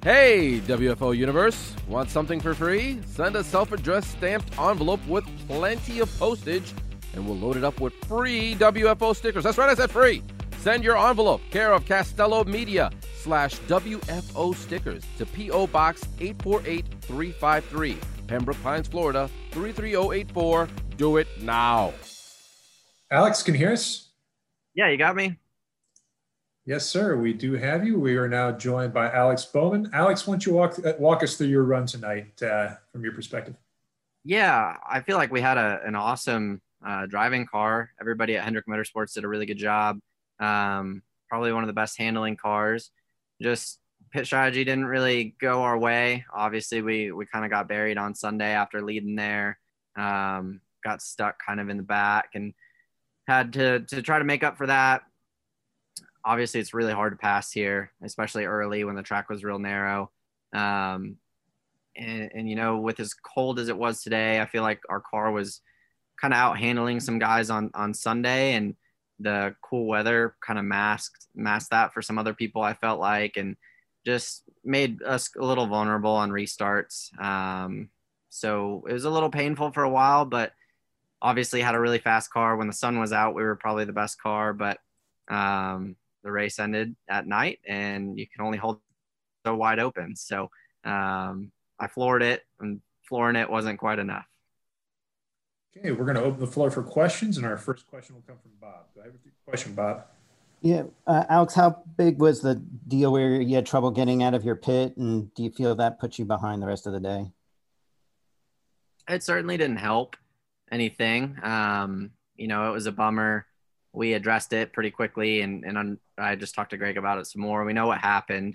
Hey, WFO Universe. Want something for free? Send a self-addressed stamped envelope with plenty of postage, and we'll load it up with free WFO stickers. That's right, I said free. Send your envelope, care of Castello Media /WFO stickers to P.O. Box 848353, Pembroke Pines, Florida 33084. Do it now. Alex, can you hear us? Yeah, you got me? Yes, sir. We do have you. We are now joined by Alex Bowman. Alex, why don't you walk us through your run tonight from your perspective? Yeah, I feel like we had an awesome driving car. Everybody at Hendrick Motorsports did a really good job. Probably one of the best handling cars. Just pit strategy didn't really go our way. Obviously, we kind of got buried on Sunday after leading there. Got stuck kind of in the back and had to try to make up for that. Obviously, it's really hard to pass here, especially early when the track was real narrow. And you know, with as cold as it was today, I feel like our car was kind of out handling some guys on Sunday, and the cool weather kind of masked that for some other people, I felt like, and just made us a little vulnerable on restarts. So it was a little painful for a while, but obviously had a really fast car. When the sun was out, we were probably the best car, but the race ended at night and you can only hold so wide open. So I floored it, and flooring it wasn't quite enough. Okay, we're going to open the floor for questions, and our first question will come from Bob. Go ahead with your question, Bob. Yeah, Alex, how big was the deal where you had trouble getting out of your pit, and do you feel that put you behind the rest of the day? It certainly didn't help anything. You know, it was a bummer. We addressed it pretty quickly, and I just talked to Greg about it some more. We know what happened.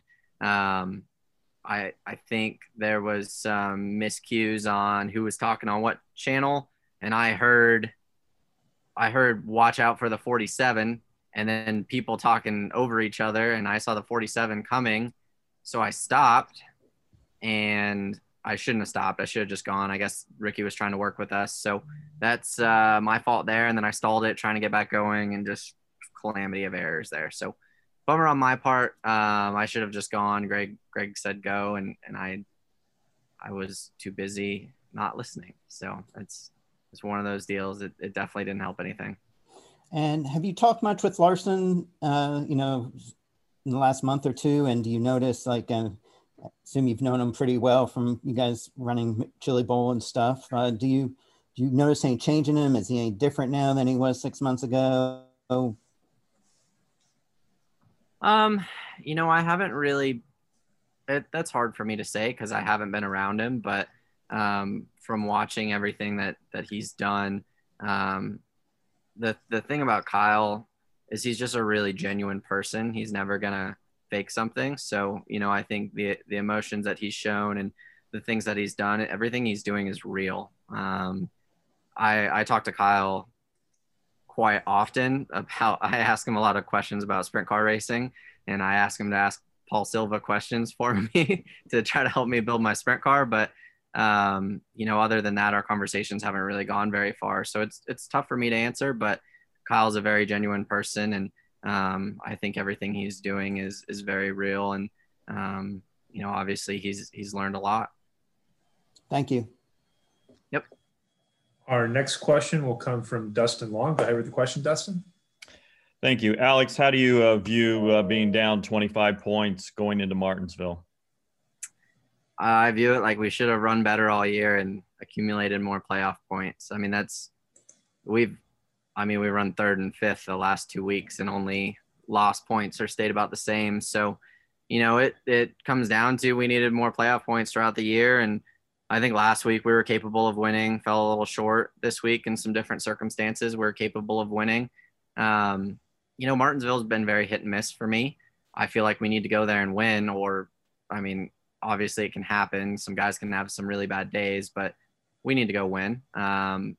I think there was some miscues on who was talking on what channel, and I heard watch out for the 47, and then people talking over each other, and I saw the 47 coming, so I stopped, and I shouldn't have stopped. I should have just gone. I guess Ricky was trying to work with us, so that's my fault there. And then I stalled it trying to get back going, and just calamity of errors there. So bummer on my part. I should have just gone. Greg said go, and I was too busy not listening. So it's one of those deals. It definitely didn't help anything. And have you talked much with Larson, you know, in the last month or two? And do you notice, like, I assume you've known him pretty well from you guys running Chili Bowl and stuff. Do you notice any change in him? Is he any different now than he was 6 months ago? You know, I haven't really, that's hard for me to say because I haven't been around him, but from watching everything that he's done, the thing about Kyle is he's just a really genuine person. He's never gonna fake something. So, you know, I think the emotions that he's shown and the things that he's done, everything he's doing is real. I talk to Kyle quite often about, I ask him a lot of questions about sprint car racing, and I ask him to ask Paul Silva questions for me to try to help me build my sprint car. But, you know, other than that, our conversations haven't really gone very far. So it's tough for me to answer, but Kyle's a very genuine person. And I think everything he's doing is very real. And, you know, obviously he's learned a lot. Thank you. Yep. Our next question will come from Dustin Long. Go ahead with the question, Dustin. Thank you. Alex, how do you view being down 25 points going into Martinsville? I view it like we should have run better all year and accumulated more playoff points. I mean, we run third and fifth the last 2 weeks and only lost points or stayed about the same. So, you know, it comes down to we needed more playoff points throughout the year. And I think last week we were capable of winning, fell a little short this week in some different circumstances. We're capable of winning. You know, Martinsville's been very hit and miss for me. I feel like we need to go there and win, or, I mean, obviously it can happen. Some guys can have some really bad days, but we need to go win. And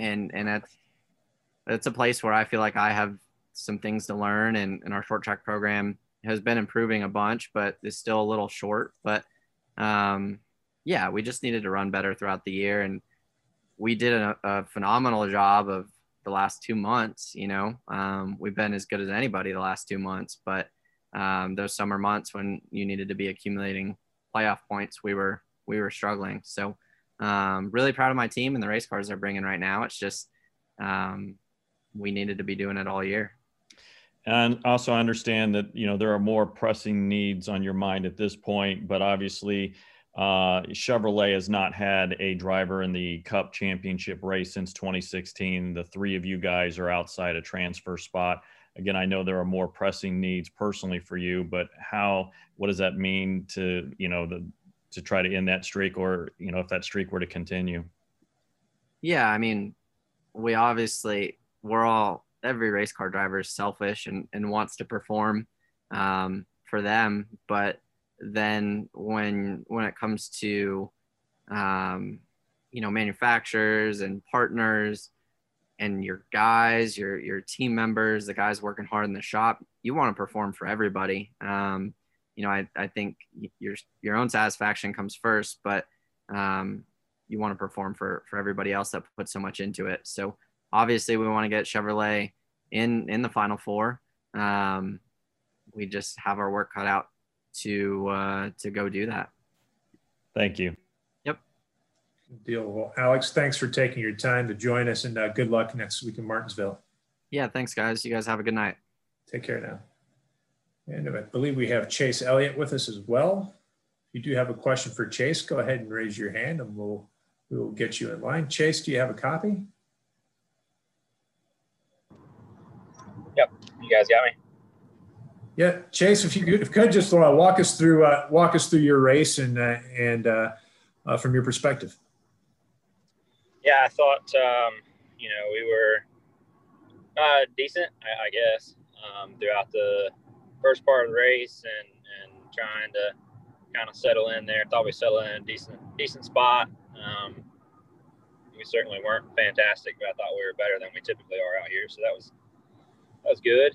it's a place where I feel like I have some things to learn, and our short track program has been improving a bunch, but is still a little short. But yeah, we just needed to run better throughout the year, and we did a phenomenal job of the last 2 months. You know, we've been as good as anybody the last 2 months, but those summer months when you needed to be accumulating playoff points, we were struggling. So really proud of my team and the race cars they're bringing right now. It's just we needed to be doing it all year. And also I understand that, there are more pressing needs on your mind at this point, but obviously Chevrolet has not had a driver in the Cup Championship race since 2016. The three of you guys are outside a transfer spot. Again, I know there are more pressing needs personally for you, but what does that mean to, to try to end that streak, or, if that streak were to continue? Yeah. I mean, every race car driver is selfish and wants to perform for them. But then when it comes to, manufacturers and partners and your guys, your team members, the guys working hard in the shop, you want to perform for everybody. I think your own satisfaction comes first, but you want to perform for everybody else that put so much into it. So obviously we want to get Chevrolet in the Final Four. We just have our work cut out to go do that. Thank you. Yep. Good deal. Well, Alex, thanks for taking your time to join us, and good luck next week in Martinsville. Yeah, thanks, guys. You guys have a good night. Take care now. And I believe we have Chase Elliott with us as well. If you do have a question for Chase, go ahead and raise your hand, and we'll get you in line. Chase, do you have a copy? Yep, you guys got me. Yeah, Chase, if you could just walk us through your race and from your perspective. Yeah, I thought we were decent, I guess, throughout the first part of the race and trying to kind of settle in there. Thought we settled in a decent spot. We certainly weren't fantastic, but I thought we were better than we typically are out here, so that was good.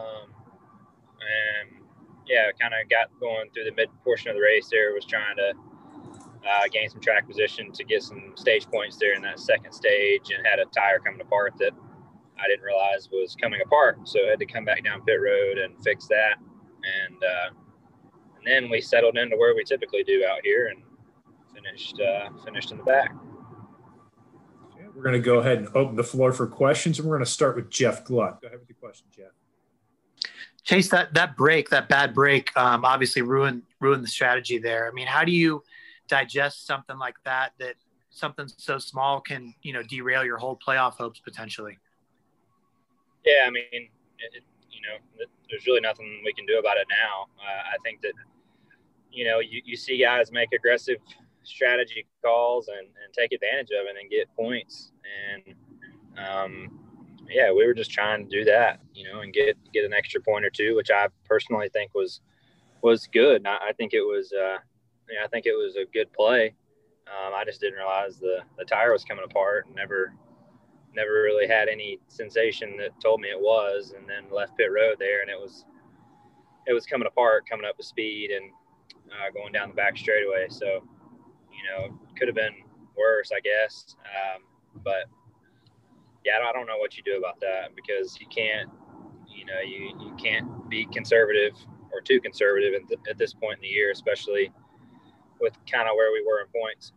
And yeah, kind of got going through the mid portion of the race there, was trying to gain some track position to get some stage points there in that second stage, and had a tire coming apart that I didn't realize was coming apart. So I had to come back down pit road and fix that. And then we settled into where we typically do out here and finished in the back. Okay, we're going to go ahead and open the floor for questions, and we're going to start with Jeff Gluck. Go ahead with your question, Jeff. Chase, that bad break, obviously ruined the strategy there. I mean, how do you digest something like that something so small can, derail your whole playoff hopes potentially? Yeah, I mean, there's really nothing we can do about it now. I think that, you see guys make aggressive strategy calls and take advantage of it and get points. And, yeah, we were just trying to do that, and get an extra point or two, which I personally think was good. And I think it was, I think it was a good play. I just didn't realize the tire was coming apart, and never really had any sensation that told me it was, and then left pit road there, and it was coming apart, coming up with speed and going down the back straightaway. So, could have been worse, I guess. But yeah, I don't know what you do about that, because you can't, you can't be conservative or too conservative at this point in the year, especially with kind of where we were in points.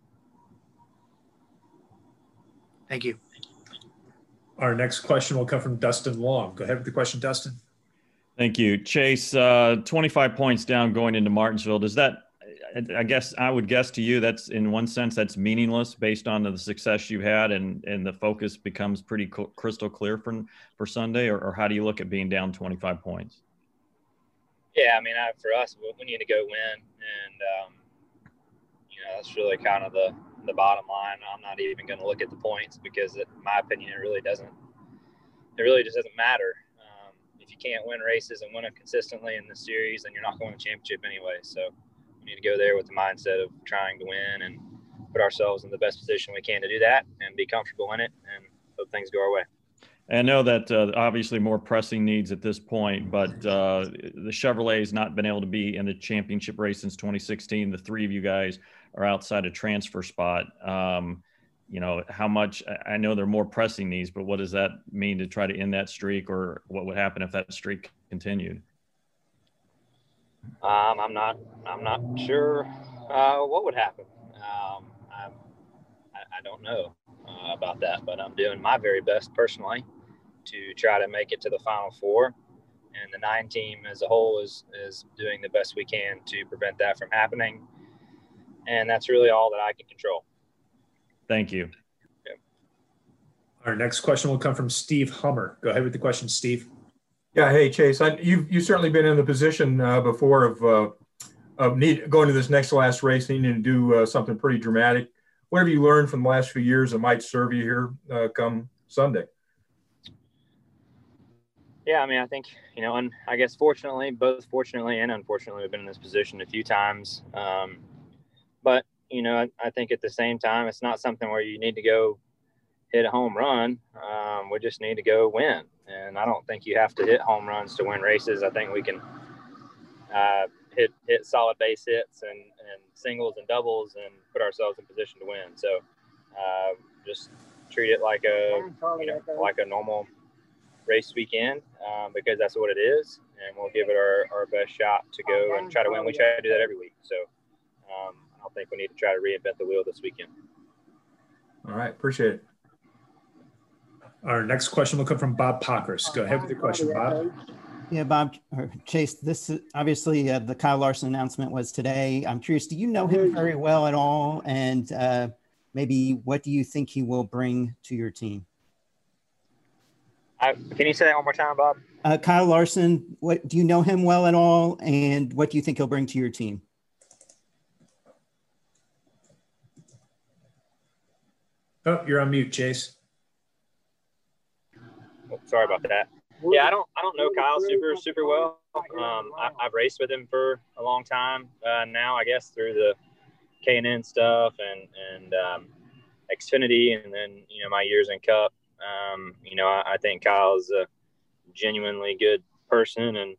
Thank you. Our next question will come from Dustin Long. Go ahead with the question, Dustin. Thank you. Chase, 25 points down going into Martinsville. Does that, I would guess to you, that's in one sense that's meaningless based on the success you had, and the focus becomes pretty crystal clear for Sunday, or how do you look at being down 25 points? Yeah, I mean, for us, we need to go win, and that's really kind of the bottom line. I'm not even going to look at the points, because in my opinion, it really just doesn't matter. If you can't win races and win them consistently in the series, then you're not going to the championship anyway. So we need to go there with the mindset of trying to win and put ourselves in the best position we can to do that and be comfortable in it and hope things go our way. I know that obviously more pressing needs at this point, but the Chevrolet has not been able to be in the championship race since 2016. The three of you guys are outside a transfer spot. How much, I know there are more pressing needs, but what does that mean to try to end that streak, or what would happen if that streak continued? I'm not sure What would happen? I don't know about that, but I'm doing my very best personally to try to make it to the Final Four. And the 9 team as a whole is doing the best we can to prevent that from happening. And that's really all that I can control. Thank you. Yeah. Our next question will come from Steve Hummer. Go ahead with the question, Steve. Yeah, hey Chase, you've certainly been in the position before of going to this next to last race, needing to do something pretty dramatic. What have you learned from the last few years that might serve you here come Sunday? Yeah, I mean, I think, and I guess both fortunately and unfortunately, we've been in this position a few times. But, I think at the same time, it's not something where you need to go hit a home run. We just need to go win. And I don't think you have to hit home runs to win races. I think we can hit solid base hits and singles and doubles and put ourselves in position to win. So just treat it like a normal race weekend because that's what it is. And we'll give it our best shot to go and try to win. We try to do that every week. So I don't think we need to try to reinvent the wheel this weekend. All right. Appreciate it. Our next question will come from Bob Pockris. Go ahead with the question, Bob. Yeah, Bob, or Chase, this is obviously the Kyle Larson announcement was today. I'm curious, do you know him very well at all? And maybe what do you think he will bring to your team? Can you say that one more time, Bob? Kyle Larson, what do you know him well at all? And what do you think he'll bring to your team? Oh, you're on mute, Chase. Oh, sorry about that. Yeah, I don't know Kyle super well. I've raced with him for a long time now, I guess, through the K&N stuff and Xfinity, and then my years in Cup. I think Kyle's a genuinely good person, and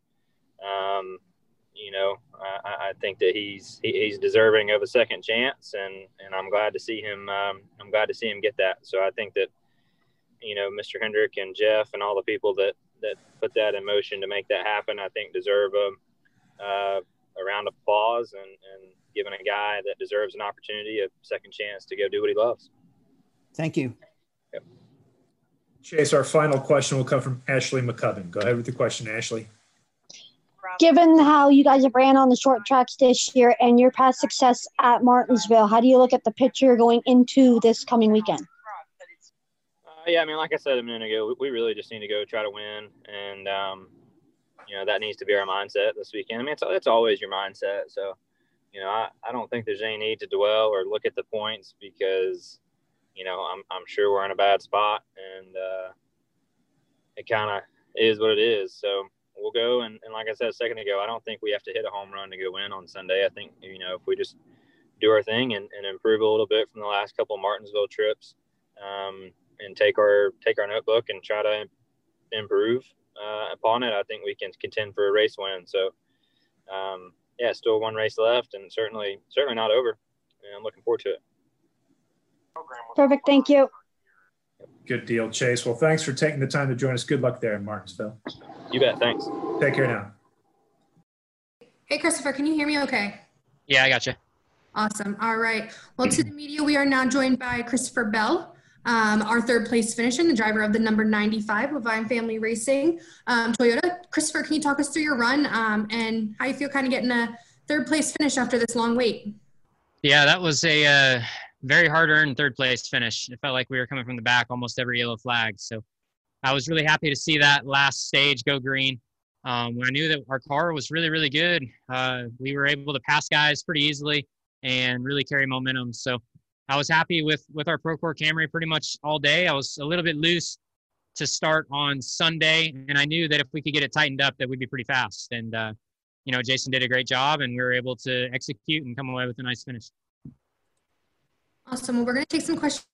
I think that he's deserving of a second chance, and I'm glad to see him. I'm glad to see him get that. So I think that Mr. Hendrick and Jeff and all the people that put that in motion to make that happen, I think deserve a round of applause and giving a guy that deserves an opportunity a second chance to go do what he loves. Thank you. Yep. Chase, our final question will come from Ashley McCubbin. Go ahead with the question, Ashley. Given how you guys have ran on the short tracks this year and your past success at Martinsville, how do you look at the picture going into this coming weekend? Yeah, I mean, like I said a minute ago, we really just need to go try to win, and that needs to be our mindset this weekend. I mean, it's always your mindset. So, I don't think there's any need to dwell or look at the points because, I'm sure we're in a bad spot, and it kind of is what it is. So we'll go, and like I said a second ago, I don't think we have to hit a home run to go win on Sunday. I think if we just do our thing and improve a little bit from the last couple of Martinsville trips. And take our notebook and try to improve upon it, I think we can contend for a race win. So, still one race left, and certainly not over. And I'm looking forward to it. Perfect. Thank you. Good deal, Chase. Well, thanks for taking the time to join us. Good luck there in Martinsville. You bet. Thanks. Take care now. Hey, Christopher, can you hear me okay? Yeah, I got you. Awesome. All right. Well, to the media, we are now joined by Christopher Bell. Our third place finisher, the driver of the number 95 Levine Family Racing Toyota. Christopher, can you talk us through your run and how you feel kind of getting a third place finish after this long wait? Yeah, that was a very hard-earned third place finish. It felt like we were coming from the back almost every yellow flag. So I was really happy to see that last stage go green. When I knew that our car was really, really good, we were able to pass guys pretty easily and really carry momentum. So I was happy with our Procore Camry pretty much all day. I was a little bit loose to start on Sunday, and I knew that if we could get it tightened up, that we'd be pretty fast. And, Jason did a great job, and we were able to execute and come away with a nice finish. Awesome. Well, we're going to take some questions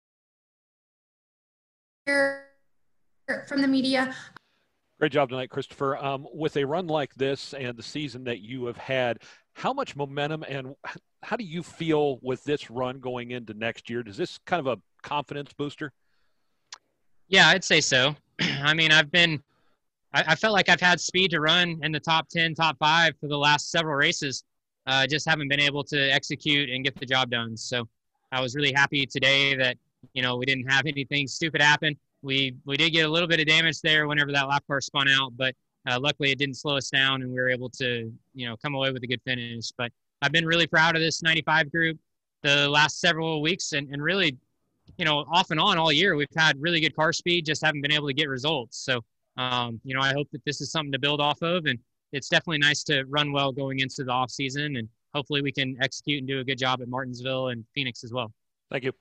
from the media. Great job tonight, Christopher. With a run like this and the season that you have had, how much momentum and how do you feel with this run going into next year? Is this kind of a confidence booster? Yeah, I'd say so. I mean, I felt like I've had speed to run in the top 10, top 5 for the last several races. just haven't been able to execute and get the job done. So I was really happy today that, you know, we didn't have anything stupid happen. We did get a little bit of damage there whenever that lap car spun out, but luckily it didn't slow us down and we were able to, you know, come away with a good finish. But I've been really proud of this 95 group the last several weeks and really, you know, off and on all year, we've had really good car speed, just haven't been able to get results. So, you know, I hope that this is something to build off of, and it's definitely nice to run well going into the off season, and hopefully we can execute and do a good job at Martinsville and Phoenix as well. Thank you.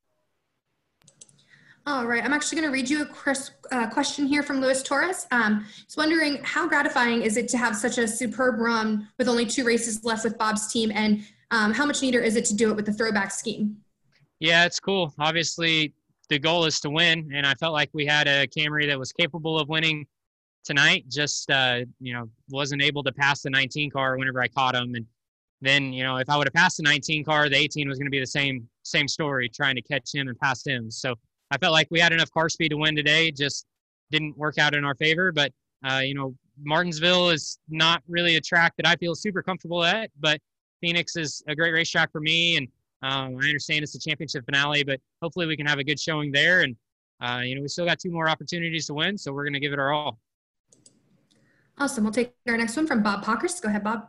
All right, I'm actually going to read you a question here from Luis Torres. He's wondering, how gratifying is it to have such a superb run with only 2 races left with Bob's team, and how much neater is it to do it with the throwback scheme? Yeah, it's cool. Obviously, the goal is to win, and I felt like we had a Camry that was capable of winning tonight. Just you know, wasn't able to pass the 19 car whenever I caught him, and then, you know, if I would have passed the 19 car, the 18 was going to be the same story, trying to catch him and pass him. So I felt like we had enough car speed to win today. Just didn't work out in our favor. But, you know, Martinsville is not really a track that I feel super comfortable at, but Phoenix is a great racetrack for me. And I understand it's a championship finale, but hopefully we can have a good showing there. And, you know, we still got 2 more opportunities to win, so we're going to give it our all. Awesome. We'll take our next one from Bob Pockers. Go ahead, Bob.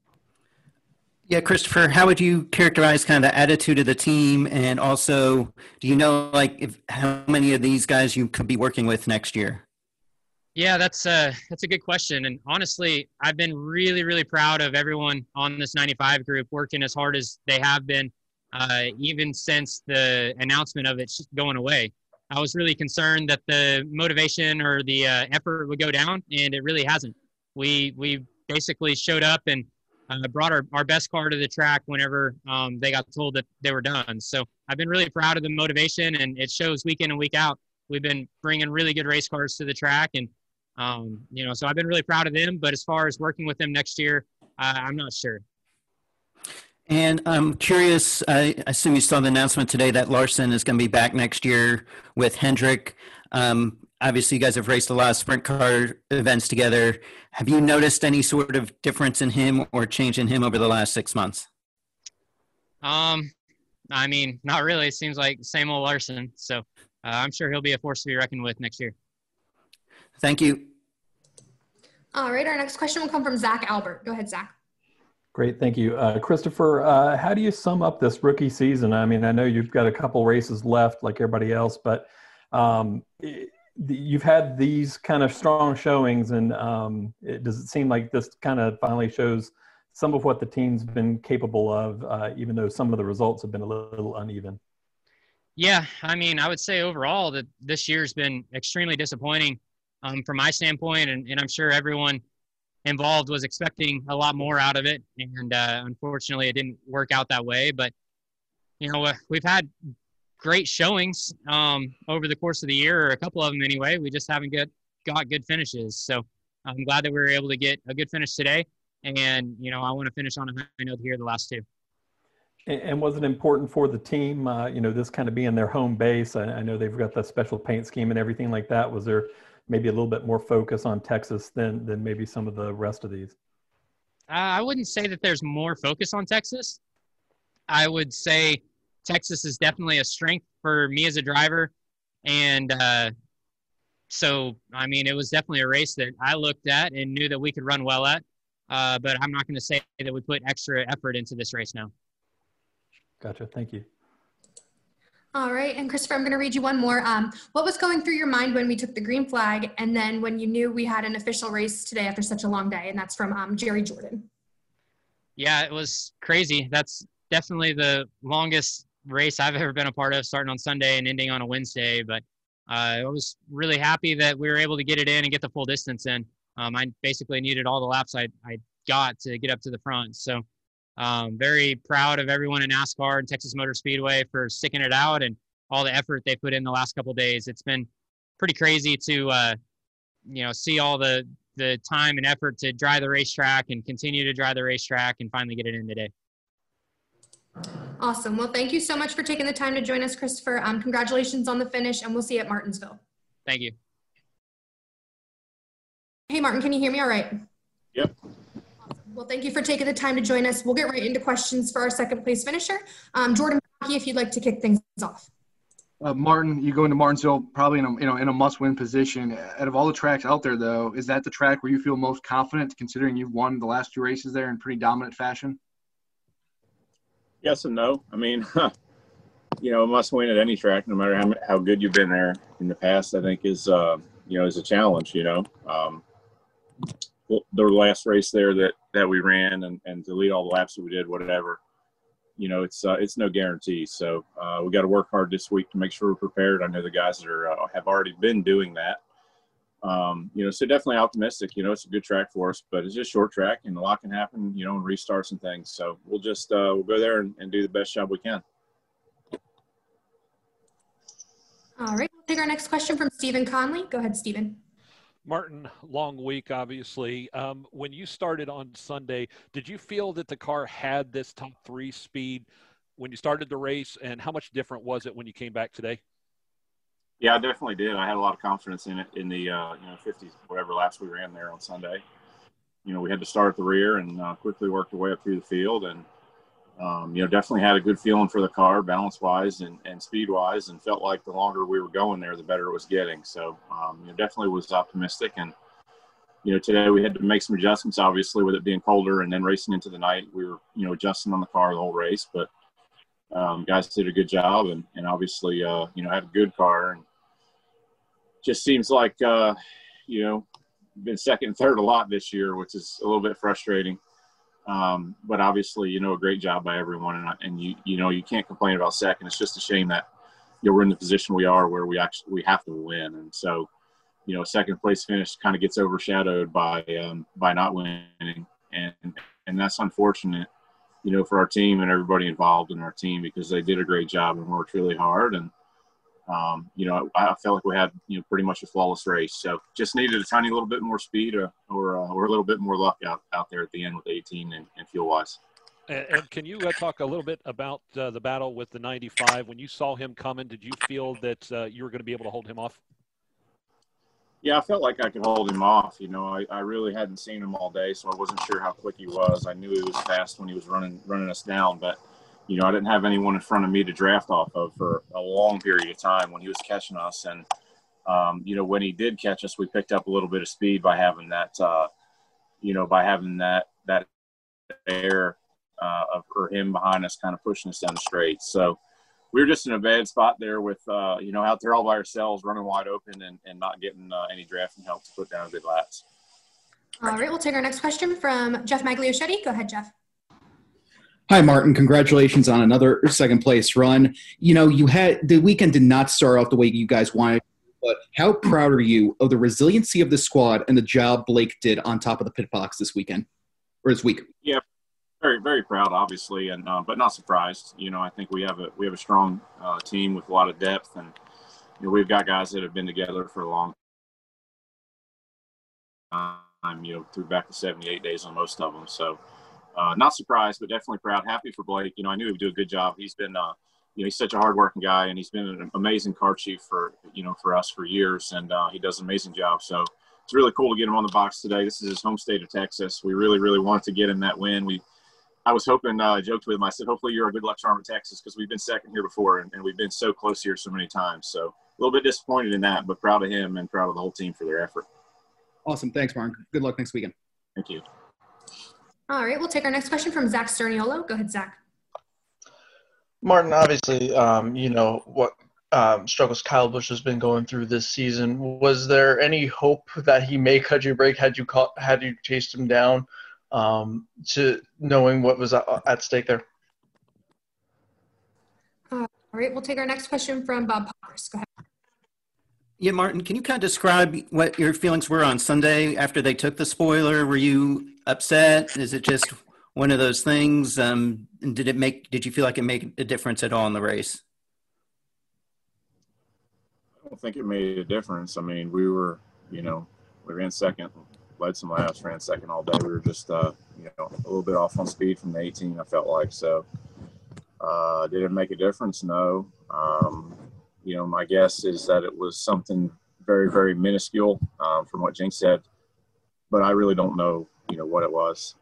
Yeah, Christopher, how would you characterize kind of the attitude of the team? And also, do you know, like, how many of these guys you could be working with next year? Yeah, that's a good question. And honestly, I've been really, really proud of everyone on this 95 group working as hard as they have been, even since the announcement of it going away. I was really concerned that the motivation or the effort would go down, and it really hasn't. We basically showed up and brought our best car to the track whenever they got told that they were done. So I've been really proud of the motivation, and it shows week in and week out. We've been bringing really good race cars to the track, and you know, so I've been really proud of them. But as far as working with them next year, I'm not sure. And I'm curious, I assume you saw the announcement today that Larson is going to be back next year with Hendrick. Obviously, you guys have raced a lot of sprint car events together. Have you noticed any sort of difference in him or change in him over the last 6 months? I mean, not really. It seems like same old Larson. So I'm sure he'll be a force to be reckoned with next year. Thank you. All right, our next question will come from Zach Albert. Go ahead, Zach. Great, thank you. Christopher, how do you sum up this rookie season? I mean, I know you've got a couple races left like everybody else, but you've had these kind of strong showings, and does it seem like this kind of finally shows some of what the team's been capable of, even though some of the results have been a little uneven? Yeah, I mean, I would say overall that this year's been extremely disappointing from my standpoint, and I'm sure everyone involved was expecting a lot more out of it, and unfortunately it didn't work out that way. But, you know, we've had great showings over the course of the year, or a couple of them anyway. We just haven't got good finishes. So I'm glad that we were able to get a good finish today. And, you know, I want to finish on a high note here the last 2. And was it important for the team, you know, this kind of being their home base? I know they've got the special paint scheme and everything like that. Was there maybe a little bit more focus on Texas than maybe some of the rest of these? I wouldn't say that there's more focus on Texas. I would say Texas is definitely a strength for me as a driver. And so, I mean, it was definitely a race that I looked at and knew that we could run well at. But I'm not going to say that we put extra effort into this race now. Gotcha. Thank you. All right. And Christopher, I'm going to read you one more. What was going through your mind when we took the green flag, and then when you knew we had an official race today after such a long day? And that's from Jerry Jordan. Yeah, it was crazy. That's definitely the longest race I've ever been a part of, starting on Sunday and ending on a Wednesday. But I was really happy that we were able to get it in and get the full distance in. I basically needed all the laps I got to get up to the front. So very proud of everyone in NASCAR and Texas Motor Speedway for sticking it out and all the effort they put in the last couple of days. It's been pretty crazy to, you know, see all the time and effort to dry the racetrack and continue to dry the racetrack and finally get it in today. Awesome. Well, thank you so much for taking the time to join us, Christopher. Congratulations on the finish, and we'll see you at Martinsville. Thank you. Hey, Martin, can you hear me all right? Yep. Well, thank you for taking the time to join us. We'll get right into questions for our second place finisher. Jordan, if you'd like to kick things off. Martin, you go into Martinsville probably in a must-win position. Out of all the tracks out there, though, is that the track where you feel most confident, considering you've won the last 2 races there in pretty dominant fashion? Yes and no. I mean, a must-win at any track, no matter how good you've been there in the past, I think is a challenge. The last race there that we ran and to lead all the laps that we did, whatever. It's no guarantee. So we got to work hard this week to make sure we're prepared. I know the guys that have already been doing that. So definitely optimistic. It's a good track for us, but it's just short track, and a lot can happen, in restarts and things. So we'll just we'll go there and do the best job we can. All right, we'll take our next question from Stephen Conley. Go ahead, Stephen. Martin, long week, obviously. When you started on Sunday, did you feel that the car had this top 3 speed when you started the race, and how much different was it when you came back today? Yeah, I definitely did. I had a lot of confidence in it in the 50 whatever laps we ran there on Sunday. We had to start at the rear and quickly worked our way up through the field, and definitely had a good feeling for the car, balance-wise and speed-wise, and felt like the longer we were going there, the better it was getting. So, definitely was optimistic. And, today we had to make some adjustments, obviously, with it being colder and then racing into the night. We were, adjusting on the car the whole race. But guys did a good job and obviously, had a good car. And just seems like, been second and third a lot this year, which is a little bit frustrating. But obviously, a great job by everyone, and you can't complain about second. It's just a shame that we're in the position we are where we have to win, and so second place finish kind of gets overshadowed by not winning, and that's unfortunate, for our team and everybody involved in our team, because they did a great job and worked really hard. And I felt like we had, pretty much a flawless race. So just needed a tiny little bit more speed or a little bit more luck out there at the end with 18 and fuel-wise. And can you talk a little bit about the battle with the 95? When you saw him coming, did you feel that you were going to be able to hold him off? Yeah, I felt like I could hold him off. I really hadn't seen him all day, so I wasn't sure how quick he was. I knew he was fast when he was running us down, but I didn't have anyone in front of me to draft off of for a long period of time when he was catching us. And, when he did catch us, we picked up a little bit of speed by having that, that air for him behind us, kind of pushing us down the straight. So we were just in a bad spot there with, out there all by ourselves, running wide open and not getting any drafting help to put down good laps. All right, we'll take our next question from Jeff Magliochetti. Go ahead, Jeff. Hi, Martin. Congratulations on another second place run. You had the weekend did not start off the way you guys wanted, but how proud are you of the resiliency of the squad and the job Blake did on top of the pit box this weekend or this week? Yeah, very, very proud, obviously, and but not surprised. I think we have a strong team with a lot of depth, and we've got guys that have been together for a long time. Through back to 78 days on most of them. So. Not surprised, but definitely proud. Happy for Blake. I knew he would do a good job. He's been, he's such a hardworking guy, and he's been an amazing car chief for us for years, and he does an amazing job. So it's really cool to get him on the box today. This is his home state of Texas. We really, really wanted to get him that win. I was hoping, I joked with him. I said, hopefully you're a good luck charm at Texas, because we've been second here before, and we've been so close here so many times. So a little bit disappointed in that, but proud of him and proud of the whole team for their effort. Awesome. Thanks, Martin. Good luck next weekend. Thank you. All right, we'll take our next question from Zach Sterniolo. Go ahead, Zach. Martin, obviously, what struggles Kyle Busch has been going through this season. Was there any hope that he may cut you a break had you chased him down, to knowing what was at stake there? All right, we'll take our next question from Bob Pockers. Go ahead. Yeah, Martin, can you kind of describe what your feelings were on Sunday after they took the spoiler? Were you upset? Is it just one of those things? And did you feel like it made a difference at all in the race? I don't think it made a difference. I mean, we ran second, led some laps, ran second all day. We were just, a little bit off on speed from the 18, I felt like. So did it make a difference? No. My guess is that it was something very, very minuscule from what Jinx said, but I really don't know, what it was.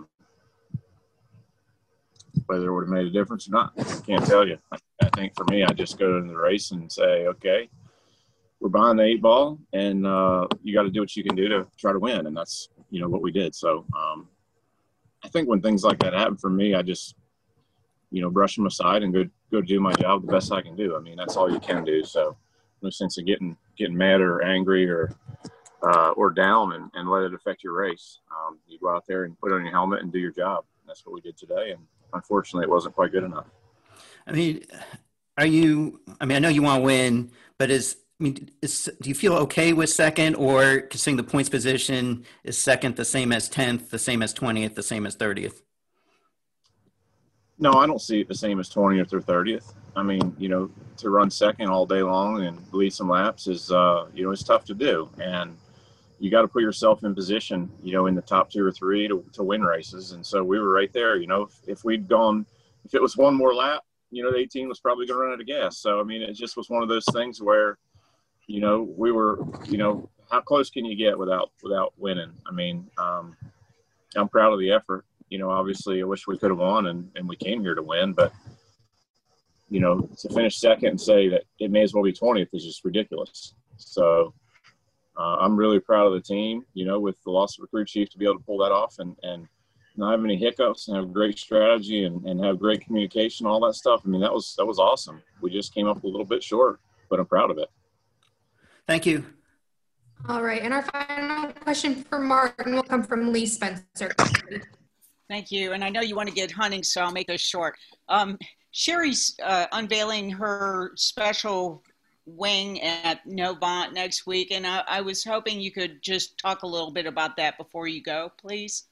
Whether it would have made a difference or not, I can't tell you. I think for me, I just go into the race and say, okay, we're behind the 8 ball, and you got to do what you can do to try to win. And that's, what we did. So I think when things like that happen for me, I just, brush them aside and go do my job the best I can do. I mean, that's all you can do. So no sense of getting mad or angry or down and let it affect your race. You go out there and put on your helmet and do your job. That's what we did today. And unfortunately, it wasn't quite good enough. I mean, I know you want to win, but do you feel okay with second, or considering the points position, is second the same as 10th, the same as 20th, the same as 30th? No, I don't see it the same as 20th or 30th. I mean, to run second all day long and lead some laps is, it's tough to do. And you got to put yourself in position, in the top 2 or 3 to win races. And so we were right there. If it was one more lap, the 18 was probably going to run out of gas. So, I mean, it just was one of those things where, we were, how close can you get without winning? I mean, I'm proud of the effort. Obviously I wish we could have won and we came here to win, but, to finish second and say that it may as well be 20th is just ridiculous. So I'm really proud of the team, with the loss of a crew chief to be able to pull that off and not have any hiccups and have great strategy and have great communication, all that stuff. I mean, that was awesome. We just came up a little bit short, but I'm proud of it. Thank you. All right. And our final question for Martin will come from Lee Spencer. Thank you. And I know you want to get hunting, so I'll make this short. Sherry's unveiling her special wing at Novant next week, and I was hoping you could just talk a little bit about that before you go, please.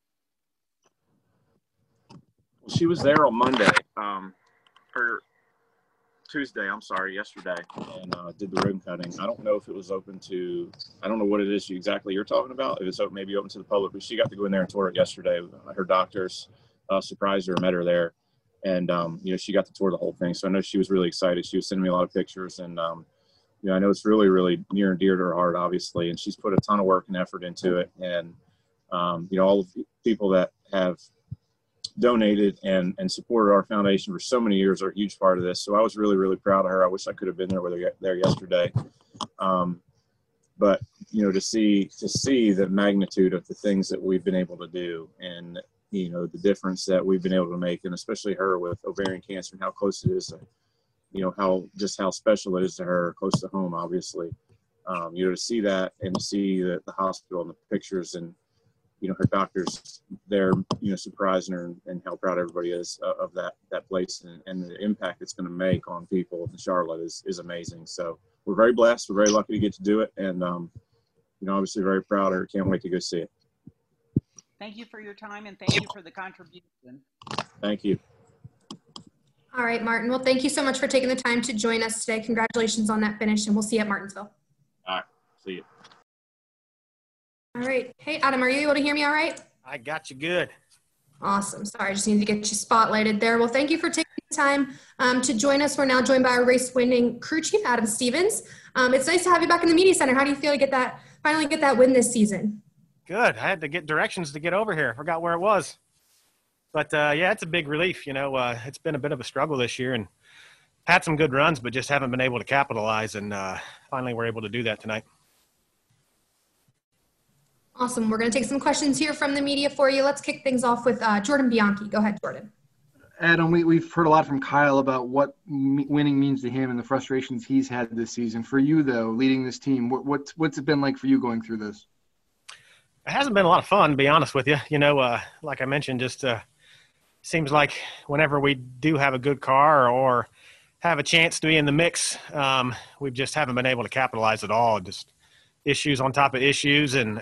She was there on Monday, or Tuesday, yesterday, and did the ribbon cutting. I don't know if it was open to, I don't know what it is exactly you're talking about, if it's maybe open to the public, but she got to go in there and tour it yesterday. Her doctors surprised her, met her there, and, she got to tour the whole thing. So I know she was really excited. She was sending me a lot of pictures, and, I know it's really, really near and dear to her heart, obviously, and she's put a ton of work and effort into it. And, all of the people that have donated and supported our foundation for so many years are a huge part of this. So I was really, really proud of her. I wish I could have been there yesterday. But, to see the magnitude of the things that we've been able to do and, the difference that we've been able to make, and especially her with ovarian cancer and how close it is to, how special it is to her, close to home, obviously. To see that and to see the hospital and the pictures and, her doctors there, surprising her and how proud everybody is of that place and the impact it's going to make on people in Charlotte is amazing. So we're very blessed. We're very lucky to get to do it. And, obviously very proud of her. Can't wait to go see it. Thank you for your time and thank you for the contribution. Thank you. All right, Martin. Well, thank you so much for taking the time to join us today. Congratulations on that finish, and we'll see you at Martinsville. All right. See you. All right. Hey, Adam, are you able to hear me all right? I got you good. Awesome. Sorry, I just needed to get you spotlighted there. Well, thank you for taking the time to join us. We're now joined by our race-winning crew chief, Adam Stevens. It's nice to have you back in the media center. How do you feel to finally get that win this season? Good. I had to get directions to get over here. I forgot where it was. But, yeah, it's a big relief. It's been a bit of a struggle this year and had some good runs, but just haven't been able to capitalize. And finally we're able to do that tonight. Awesome. We're going to take some questions here from the media for you. Let's kick things off with Jordan Bianchi. Go ahead, Jordan. Adam, we've heard a lot from Kyle about what winning means to him and the frustrations he's had this season. For you, though, leading this team, what's it been like for you going through this? It hasn't been a lot of fun, to be honest with you. Like I mentioned, just seems like whenever we do have a good car or have a chance to be in the mix, we just haven't been able to capitalize at all. Just issues on top of issues. And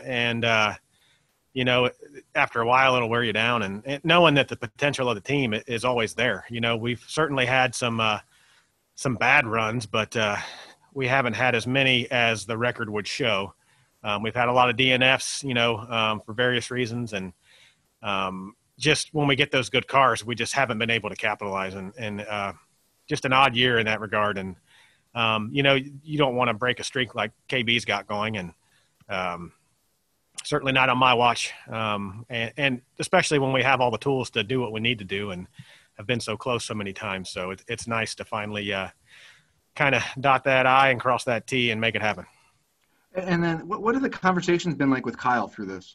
after a while, it'll wear you down. And knowing that the potential of the team is always there. We've certainly had some bad runs, but we haven't had as many as the record would show. We've had a lot of DNFs, for various reasons. And just when we get those good cars, we just haven't been able to capitalize. And just an odd year in that regard. And, you don't want to break a streak like KB's got going. And certainly not on my watch. And especially when we have all the tools to do what we need to do and have been so close so many times. So it's nice to finally kind of dot that I and cross that T and make it happen. And then what have the conversations been like with Kyle through this?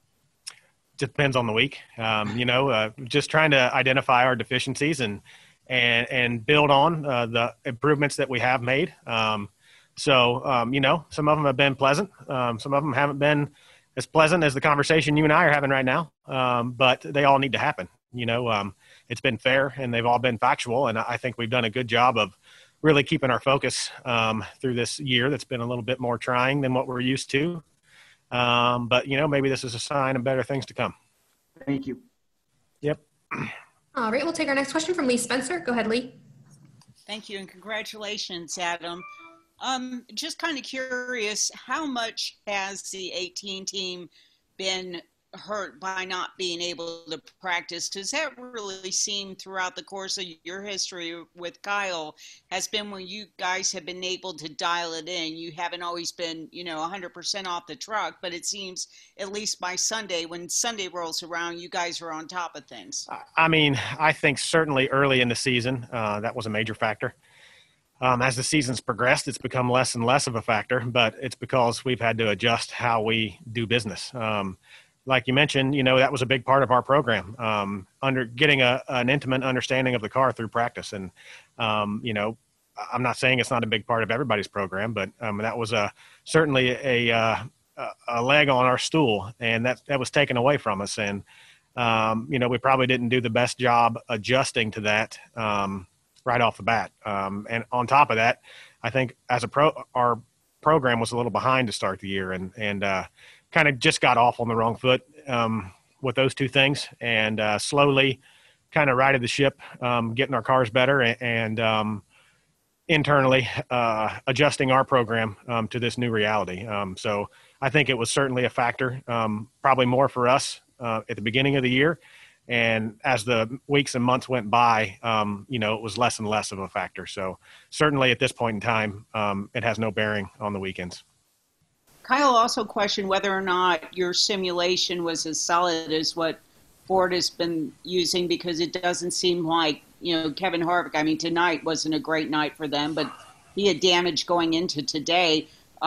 Depends on the week. Just trying to identify our deficiencies and build on the improvements that we have made. Some of them have been pleasant. Some of them haven't been as pleasant as the conversation you and I are having right now. But they all need to happen. It's been fair and they've all been factual. And I think we've done a good job of really keeping our focus through this year that's been a little bit more trying than what we're used to. But maybe this is a sign of better things to come. Thank you. Yep. All right, we'll take our next question from Lee Spencer. Go ahead, Lee. Thank you, and congratulations, Adam. Just kind of curious, how much has the 18 team been hurt by not being able to practice? Because that really seemed throughout the course of your history with Kyle has been when you guys have been able to dial it in. You haven't always been, 100% off the truck, but it seems at least by Sunday, when Sunday rolls around, you guys are on top of things. I mean, I think certainly early in the season, that was a major factor. As the season's progressed, it's become less and less of a factor, but it's because we've had to adjust how we do business. Like you mentioned, that was a big part of our program, under getting an intimate understanding of the car through practice. And, I'm not saying it's not a big part of everybody's program, but that was certainly a leg on our stool, and that was taken away from us. And, we probably didn't do the best job adjusting to that right off the bat. And on top of that, I think our program was a little behind to start the year and kind of just got off on the wrong foot with those two things, and slowly kind of righted the ship, getting our cars better and internally adjusting our program to this new reality. So I think it was certainly a factor, probably more for us at the beginning of the year. And as the weeks and months went by, it was less and less of a factor. So certainly at this point in time, it has no bearing on the weekends. Kyle also questioned whether or not your simulation was as solid as what Ford has been using, because it doesn't seem like, Kevin Harvick, tonight wasn't a great night for them, but he had damage going into today.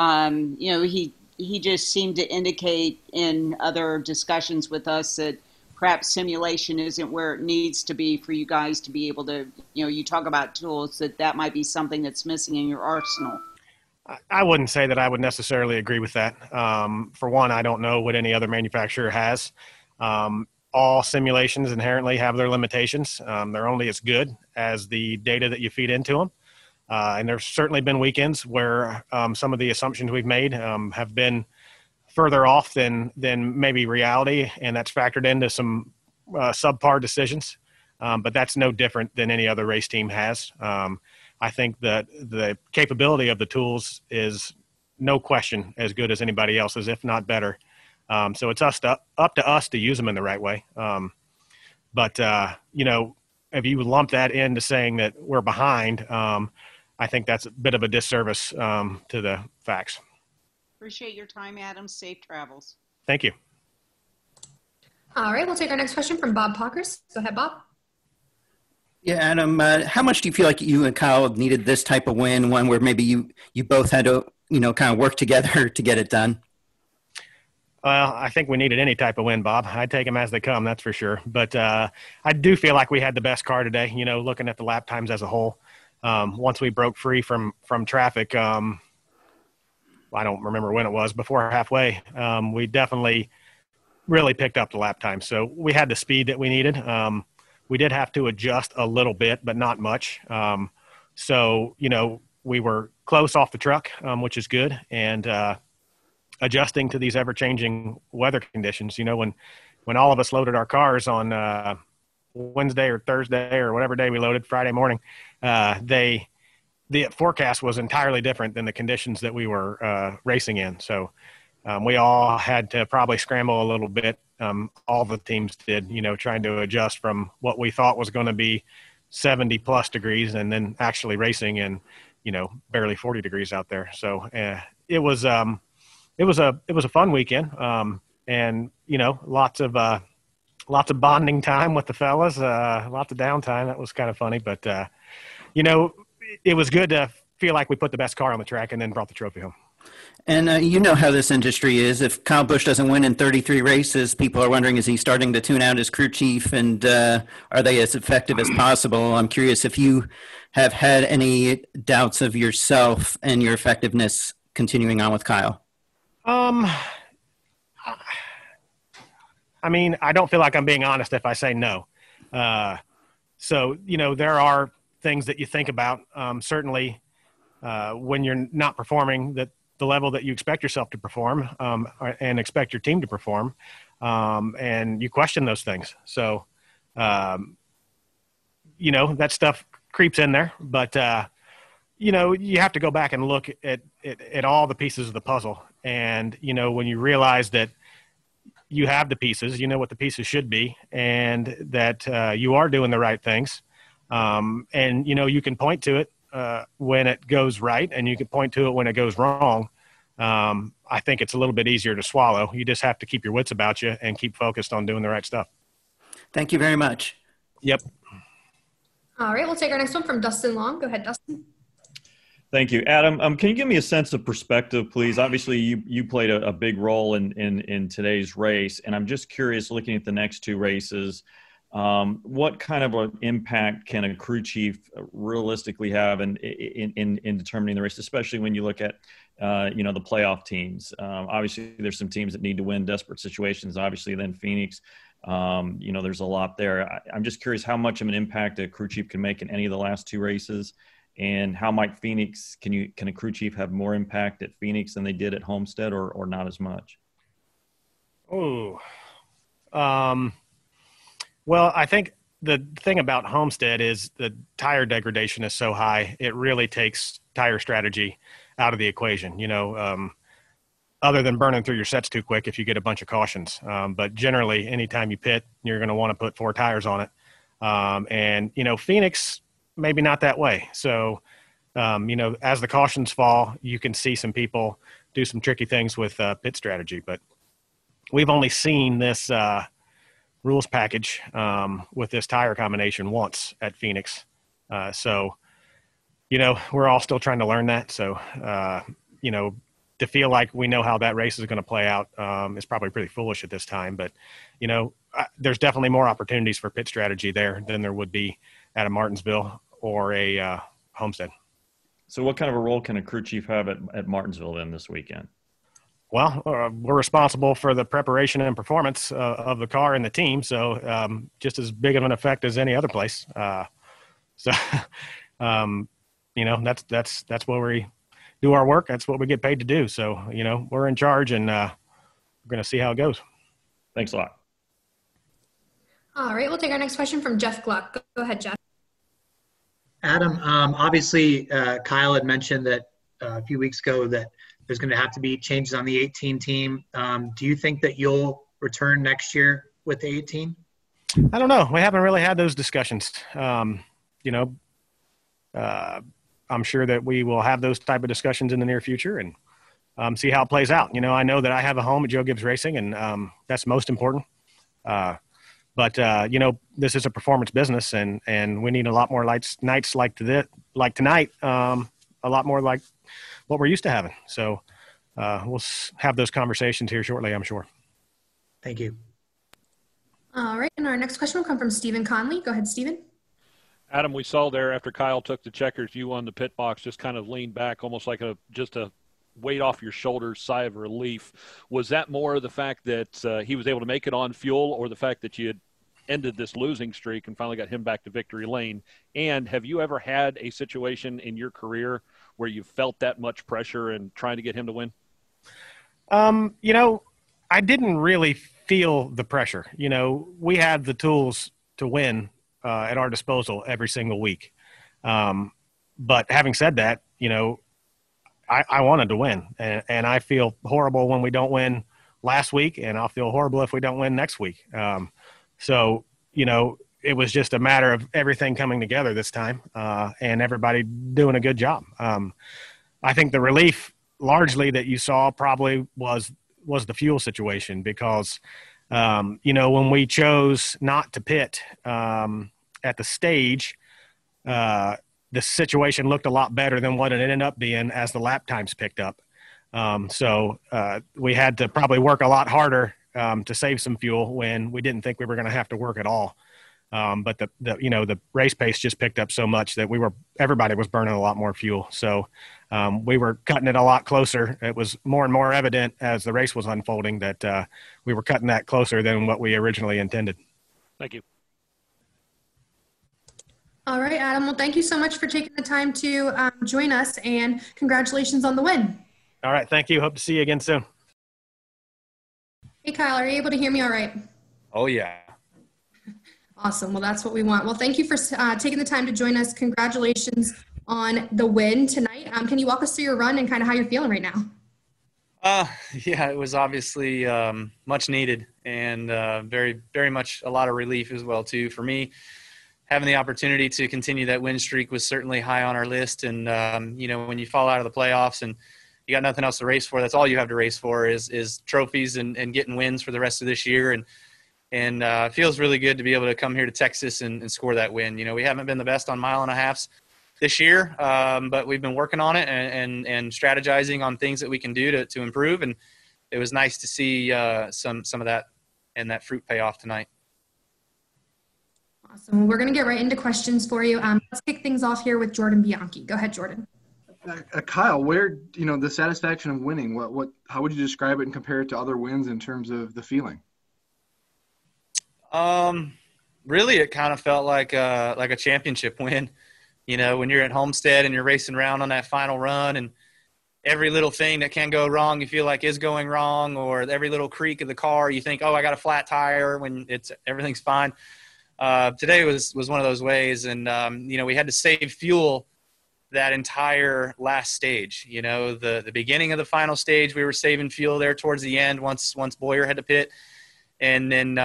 He just seemed to indicate in other discussions with us that perhaps simulation isn't where it needs to be for you guys to be able to, you talk about tools, that might be something that's missing in your arsenal. I wouldn't say that I would necessarily agree with that. For one, I don't know what any other manufacturer has. All simulations inherently have their limitations. They're only as good as the data that you feed into them. And there's certainly been weekends where some of the assumptions we've made have been further off than maybe reality, and that's factored into some subpar decisions. But that's no different than any other race team has. I think that the capability of the tools is no question as good as anybody else's, if not better. So it's up to us to use them in the right way. But if you lump that into saying that we're behind, I think that's a bit of a disservice to the facts. Appreciate your time, Adam. Safe travels. Thank you. All right, we'll take our next question from Bob Pockers. Go ahead, Bob. Yeah, Adam, how much do you feel like you and Kyle needed this type of win, one where maybe you both had to, kind of work together to get it done? Well, I think we needed any type of win, Bob. I'd take them as they come, that's for sure. But I do feel like we had the best car today, looking at the lap times as a whole. Once we broke free from traffic, I don't remember when it was, before halfway, we definitely really picked up the lap time. So we had the speed that we needed. We did have to adjust a little bit, but not much. So, we were close off the truck, which is good. And adjusting to these ever-changing weather conditions, when all of us loaded our cars on Wednesday or Thursday or whatever day we loaded, Friday morning, the forecast was entirely different than the conditions that we were racing in. So we all had to probably scramble a little bit. All the teams did, trying to adjust from what we thought was going to be 70 plus degrees and then actually racing in, barely 40 degrees out there. So it was it was a fun weekend. And lots of bonding time with the fellas, lots of downtime. That was kind of funny, but it was good to feel like we put the best car on the track and then brought the trophy home. And you know how this industry is. If Kyle Busch doesn't win in 33 races, people are wondering, is he starting to tune out his crew chief, and are they as effective as possible? I'm curious if you have had any doubts of yourself and your effectiveness continuing on with Kyle. I mean, I don't feel like I'm being honest if I say no. So, there are things that you think about. Certainly, when you're not performing the level that you expect yourself to perform and expect your team to perform, and you question those things. So, that stuff creeps in there. But, you have to go back and look at all the pieces of the puzzle. And, when you realize that you have the pieces, you know what the pieces should be, and that you are doing the right things. And, you can point to it when it goes right, and you can point to it when it goes wrong. I think it's a little bit easier to swallow. You just have to keep your wits about you and keep focused on doing the right stuff. Thank you very much. Yep. All right, we'll take our next one from Dustin Long. Go ahead, Dustin. Thank you. Adam, can you give me a sense of perspective, please? Obviously, you played a big role in today's race, and I'm just curious, looking at the next two races, what kind of an impact can a crew chief realistically have in determining the race, especially when you look at the playoff teams? Obviously, there's some teams that need to win desperate situations. Obviously, then Phoenix, there's a lot there. I'm just curious how much of an impact a crew chief can make in any of the last two races, and how might Phoenix, can a crew chief have more impact at Phoenix than they did at Homestead, or not as much? Oh, well, I think the thing about Homestead is the tire degradation is so high, it really takes tire strategy out of the equation, other than burning through your sets too quick if you get a bunch of cautions. But generally, anytime you pit, you're going to want to put 4 tires on it. And Phoenix, maybe not that way. So, as the cautions fall, you can see some people do some tricky things with pit strategy. But we've only seen this rules package with this tire combination once at Phoenix. So, we're all still trying to learn that. So, to feel like we know how that race is going to play out is probably pretty foolish at this time. But, there's definitely more opportunities for pit strategy there than there would be at a Martinsville or a Homestead. So what kind of a role can a crew chief have at Martinsville then this weekend? Well, we're responsible for the preparation and performance of the car and the team. So just as big of an effect as any other place. That's where we do our work. That's what we get paid to do. So, we're in charge, and we're going to see how it goes. Thanks a lot. All right, we'll take our next question from Jeff Gluck. Go ahead, Jeff. Adam, obviously, Kyle had mentioned that a few weeks ago that there's going to have to be changes on the 18 team. Do you think that you'll return next year with the 18? I don't know. We haven't really had those discussions. I'm sure that we will have those type of discussions in the near future and see how it plays out. I know that I have a home at Joe Gibbs Racing, and that's most important. But this is a performance business, and we need a lot more nights like tonight, a lot more like what we're used to having. So we'll have those conversations here shortly, I'm sure. Thank you. All right, and our next question will come from Stephen Conley. Go ahead, Stephen. Adam, we saw there after Kyle took the checkers, you on the pit box just kind of leaned back, almost like just a weight off your shoulders, sigh of relief. Was that more the fact that he was able to make it on fuel, or the fact that you had ended this losing streak and finally got him back to victory lane? And have you ever had a situation in your career where you felt that much pressure and trying to get him to win? I didn't really feel the pressure. We had the tools to win at our disposal every single week. But having said that, I wanted to win, and I feel horrible when we don't win last week, and I'll feel horrible if we don't win next week. So, it was just a matter of everything coming together this time, and everybody doing a good job. I think the relief largely that you saw probably was the fuel situation, because when we chose not to pit at the stage, the situation looked a lot better than what it ended up being as the lap times picked up. So we had to probably work a lot harder to save some fuel when we didn't think we were going to have to work at all. But the race pace just picked up so much that everybody was burning a lot more fuel. So we were cutting it a lot closer. It was more and more evident as the race was unfolding that we were cutting that closer than what we originally intended. Thank you. All right, Adam. Well, thank you so much for taking the time to join us, and congratulations on the win. All right. Thank you. Hope to see you again soon. Hey, Kyle, are you able to hear me all right? Oh, yeah. Awesome. Well, that's what we want. Well, thank you for taking the time to join us. Congratulations on the win tonight. Can you walk us through your run and kind of how you're feeling right now? Yeah, it was obviously much needed, and very, very much a lot of relief as well, too. For me, having the opportunity to continue that win streak was certainly high on our list. And, when you fall out of the playoffs and you got nothing else to race for, that's all you have to race for is trophies and getting wins for the rest of this year. And it feels really good to be able to come here to Texas and score that win. We haven't been the best on 1.5 miles this year, but we've been working on it and strategizing on things that we can do to improve. And it was nice to see some of that and that fruit pay off tonight. Awesome. We're going to get right into questions for you. Let's kick things off here with Jordan Bianchi. Go ahead, Jordan. Kyle, where the satisfaction of winning? How would you describe it and compare it to other wins in terms of the feeling? Really, it kind of felt like a championship win. When you're at Homestead and you're racing around on that final run, and every little thing that can go wrong, you feel like is going wrong, or every little creak of the car, you think, oh, I got a flat tire when everything's fine. Today was one of those ways. And, we had to save fuel that entire last stage. The beginning of the final stage, we were saving fuel there towards the end once Boyer had to pit. And then,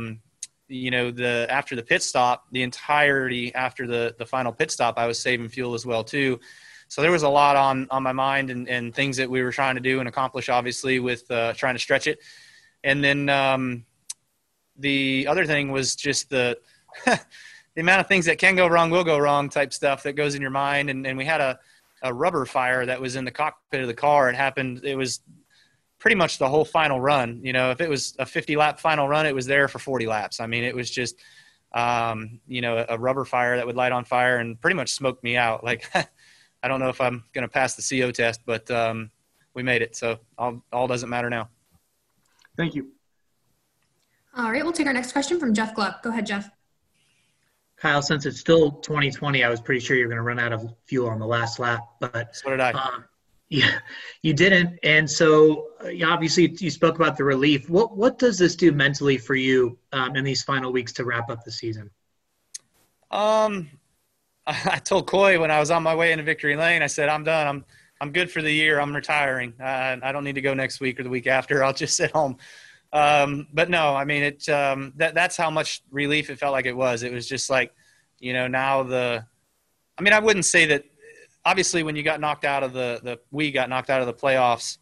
after the pit stop, the entirety after the final pit stop, I was saving fuel as well too. So there was a lot on my mind and things that we were trying to do and accomplish, obviously, with trying to stretch it. And then the other thing was just the amount of things that can go wrong will go wrong type stuff that goes in your mind. And we had a rubber fire that was in the cockpit of the car. It was pretty much the whole final run. If it was a 50-lap final run, it was there for 40 laps. I mean, it was just, a rubber fire that would light on fire and pretty much smoked me out. Like, I don't know if I'm going to pass the CO test, but we made it. So all doesn't matter now. Thank you. All right, we'll take our next question from Jeff Gluck. Go ahead, Jeff. Kyle, since it's still 2020, I was pretty sure you're going to run out of fuel on the last lap, but so did I. Yeah, you didn't. And so obviously you spoke about the relief. What does this do mentally for you in these final weeks to wrap up the season? I told Coy when I was on my way into victory lane, I said, I'm done. I'm good for the year. I'm retiring. I don't need to go next week or the week after. I'll just sit home. But no, I mean, that's how much relief it felt like it was. It was just like, now I wouldn't say that. Obviously, when you got knocked out of we got knocked out of the playoffs,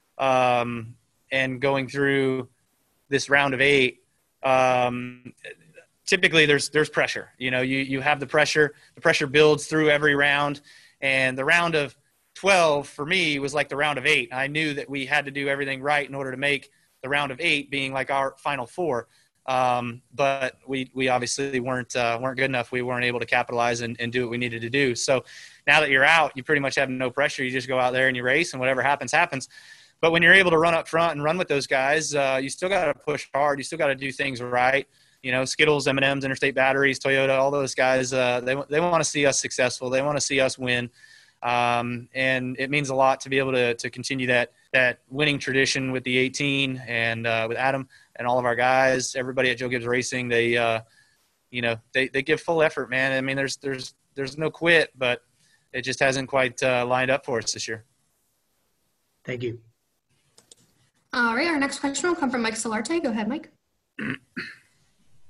and going through this round of 8, typically there's pressure. You have the pressure. The pressure builds through every round, and the round of 12 for me was like the round of 8. I knew that we had to do everything right in order to make the round of 8 being like our final 4. But we obviously weren't good enough. We weren't able to capitalize and do what we needed to do. So now that you're out, you pretty much have no pressure. You just go out there and you race, and whatever happens, happens. But when you're able to run up front and run with those guys, you still got to push hard. You still got to do things right. Skittles, M&Ms, Interstate Batteries, Toyota, all those guys, they want to see us successful. They want to see us win. And it means a lot to be able to continue that winning tradition with the 18 and with Adam and all of our guys, everybody at Joe Gibbs Racing. They give full effort, man. I mean, there's no quit, but it just hasn't quite lined up for us this year. Thank you. All right, our next question will come from Mike Solarte. Go ahead, Mike.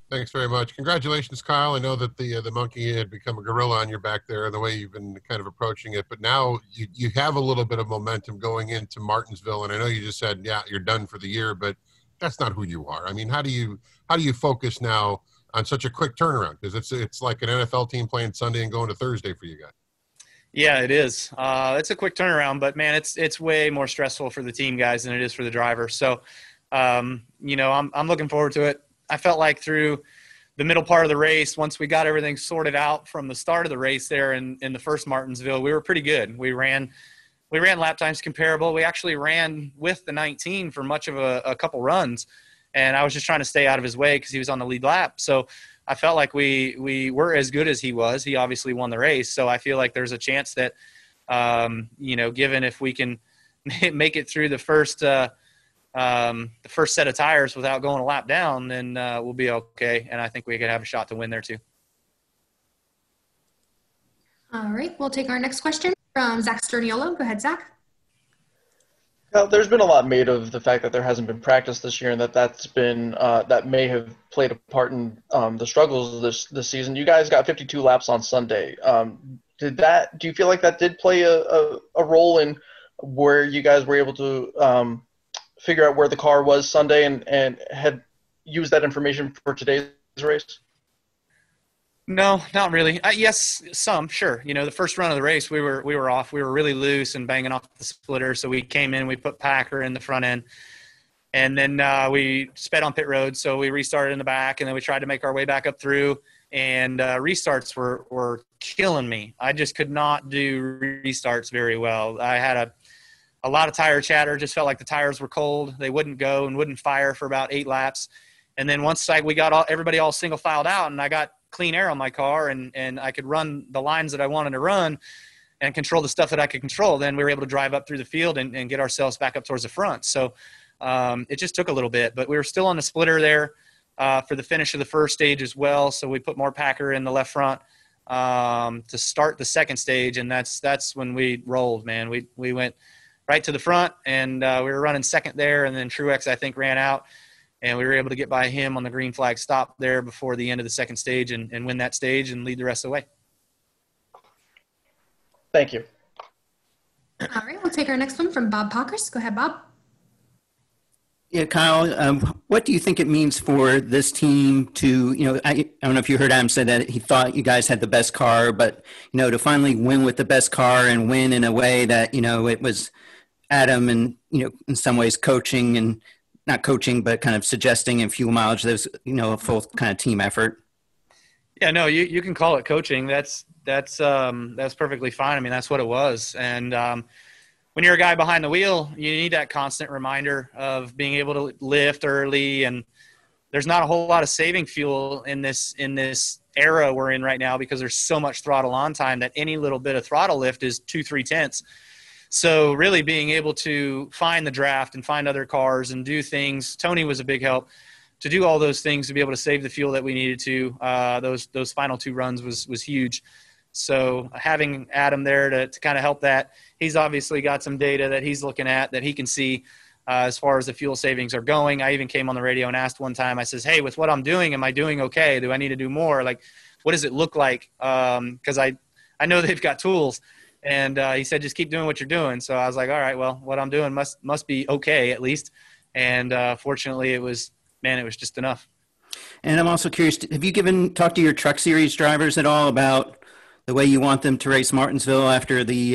Thanks very much. Congratulations, Kyle. I know that the monkey had become a gorilla on your back there, the way you've been kind of approaching it. But now you have a little bit of momentum going into Martinsville, and I know you just said, yeah, you're done for the year, but that's not who you are. I mean, how do you focus now on such a quick turnaround? Because it's like an NFL team playing Sunday and going to Thursday for you guys. Yeah, it is. It's a quick turnaround, but man, it's way more stressful for the team guys than it is for the driver. So, I'm looking forward to it. I felt like through the middle part of the race, once we got everything sorted out from the start of the race there in the first Martinsville, we were pretty good. We ran lap times comparable. We actually ran with the 19 for much of a couple runs, and I was just trying to stay out of his way because he was on the lead lap. So I felt like we were as good as he was. He obviously won the race, so I feel like there's a chance that, given if we can make it through the first set of tires without going a lap down, then we'll be okay. And I think we could have a shot to win there too. All right, we'll take our next question from Zach Sterniolo. Go ahead, Zach. Now, there's been a lot made of the fact that there hasn't been practice this year, and that's been that may have played a part in the struggles this season. You guys got 52 laps on Sunday. Do you feel like that did play a role in where you guys were able to figure out where the car was Sunday and had used that information for today's race? No, not really. Yes, some, sure. The first run of the race, we were off. We were really loose and banging off the splitter. So we came in, we put Packer in the front end, and then we sped on pit road. So we restarted in the back, and then we tried to make our way back up through. And restarts were killing me. I just could not do restarts very well. I had a lot of tire chatter. Just felt like the tires were cold. They wouldn't go and wouldn't fire for about 8 laps. And then once we got everybody all single filed out, and I got clean air on my car and I could run the lines that I wanted to run and control the stuff that I could control, then we were able to drive up through the field and get ourselves back up towards the front. So it just took a little bit, but we were still on the splitter there for the finish of the first stage as well. So we put more Packer in the left front to start the second stage, and that's when we rolled, man. We went right to the front, and we were running second there, and then Truex, I think, ran out. And we were able to get by him on the green flag stop there before the end of the second stage and win that stage and lead the rest of the way. Thank you. All right, we'll take our next one from Bob Pockers. Go ahead, Bob. Yeah, Kyle, what do you think it means for this team to, I don't know if you heard Adam say that he thought you guys had the best car, but, to finally win with the best car and win in a way that, it was Adam and, in some ways coaching and not coaching, but kind of suggesting in fuel mileage, there's, a full kind of team effort. Yeah, no, you can call it coaching. That's perfectly fine. I mean, that's what it was. And when you're a guy behind the wheel, you need that constant reminder of being able to lift early. And there's not a whole lot of saving fuel in this era we're in right now because there's so much throttle on time that any little bit of throttle lift is 2-3 tenths. So really being able to find the draft and find other cars and do things, Tony was a big help to do all those things to be able to save the fuel that we needed to. Those final 2 runs was huge. So having Adam there to kind of help that, he's obviously got some data that he's looking at that he can see as far as the fuel savings are going. I even came on the radio and asked one time, I says, hey, with what I'm doing, am I doing okay? Do I need to do more? Like, what does it look like? Because I know they've got tools. And he said, just keep doing what you're doing. So I was like, all right, well, what I'm doing must be okay at least. And fortunately, it was just enough. And I'm also curious, have you talked to your Truck Series drivers at all about the way you want them to race Martinsville after the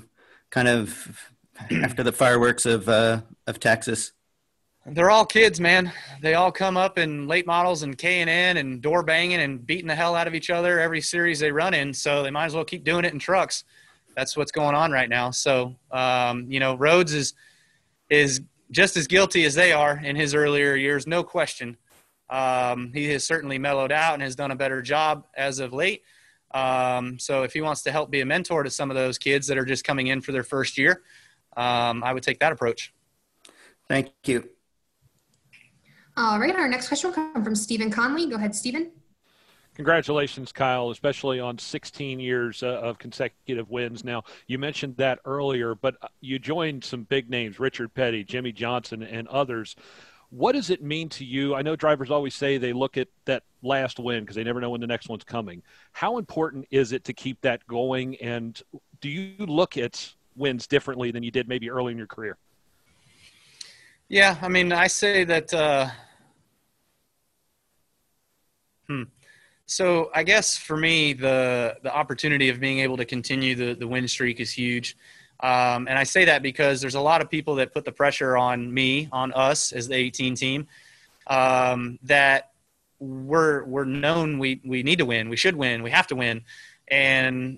after the fireworks of Texas? They're all kids, man. They all come up in late models and K&N and door banging and beating the hell out of each other every series they run in. So they might as well keep doing it in trucks. That's what's going on right now. So, Rhodes is just as guilty as they are in his earlier years, no question. He has certainly mellowed out and has done a better job as of late. So if he wants to help be a mentor to some of those kids that are just coming in for their first year, I would take that approach. Thank you. All right, our next question will come from Stephen Conley. Go ahead, Stephen. Congratulations, Kyle, especially on 16 years of consecutive wins. Now, you mentioned that earlier, but you joined some big names, Richard Petty, Jimmy Johnson, and others. What does it mean to you? I know drivers always say they look at that last win because they never know when the next one's coming. How important is it to keep that going? And do you look at wins differently than you did maybe early in your career? Yeah, I mean, I say that So I guess for me, the opportunity of being able to continue the win streak is huge. And I say that because there's a lot of people that put the pressure on me, on us as the 18 team, that we're known we need to win, we should win, we have to win. And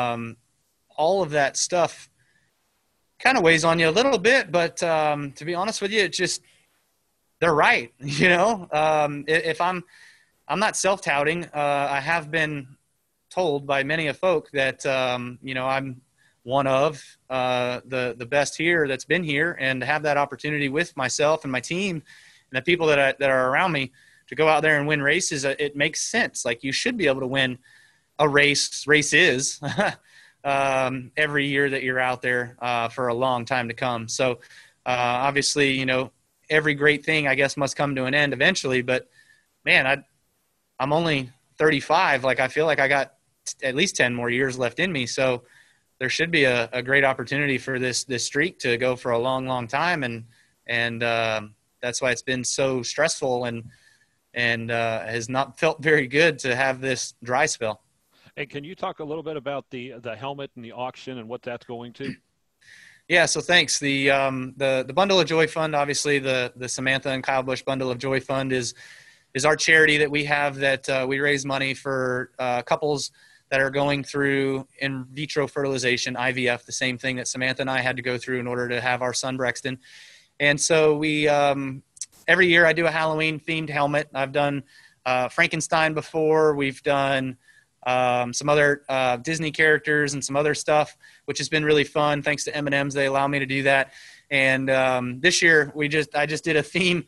all of that stuff kind of weighs on you a little bit, but to be honest with you, it's just, they're right. If I'm not self-touting. I have been told by many of folk that, I'm one of the best here that's been here, and to have that opportunity with myself and my team and the people that are around me to go out there and win races, it makes sense. Like, you should be able to win a race. Race is every year that you're out there for a long time to come. So obviously, every great thing, I guess, must come to an end eventually. But man, I'm only 35. Like, I feel like I got at least 10 more years left in me. So there should be a great opportunity for this streak to go for a long, long time. And that's why it's been so stressful and has not felt very good to have this dry spell. And can you talk a little bit about the helmet and the auction and what that's going to? Yeah, so thanks. The Bundle of Joy Fund, obviously the Samantha and Kyle Busch Bundle of Joy Fund is our charity that we have that we raise money for couples that are going through in vitro fertilization, IVF, the same thing that Samantha and I had to go through in order to have our son Brexton. And so we every year I do a Halloween themed helmet. I've done Frankenstein before. We've done some other Disney characters and some other stuff, which has been really fun. Thanks to M&M's, they allow me to do that. And this year I just did a theme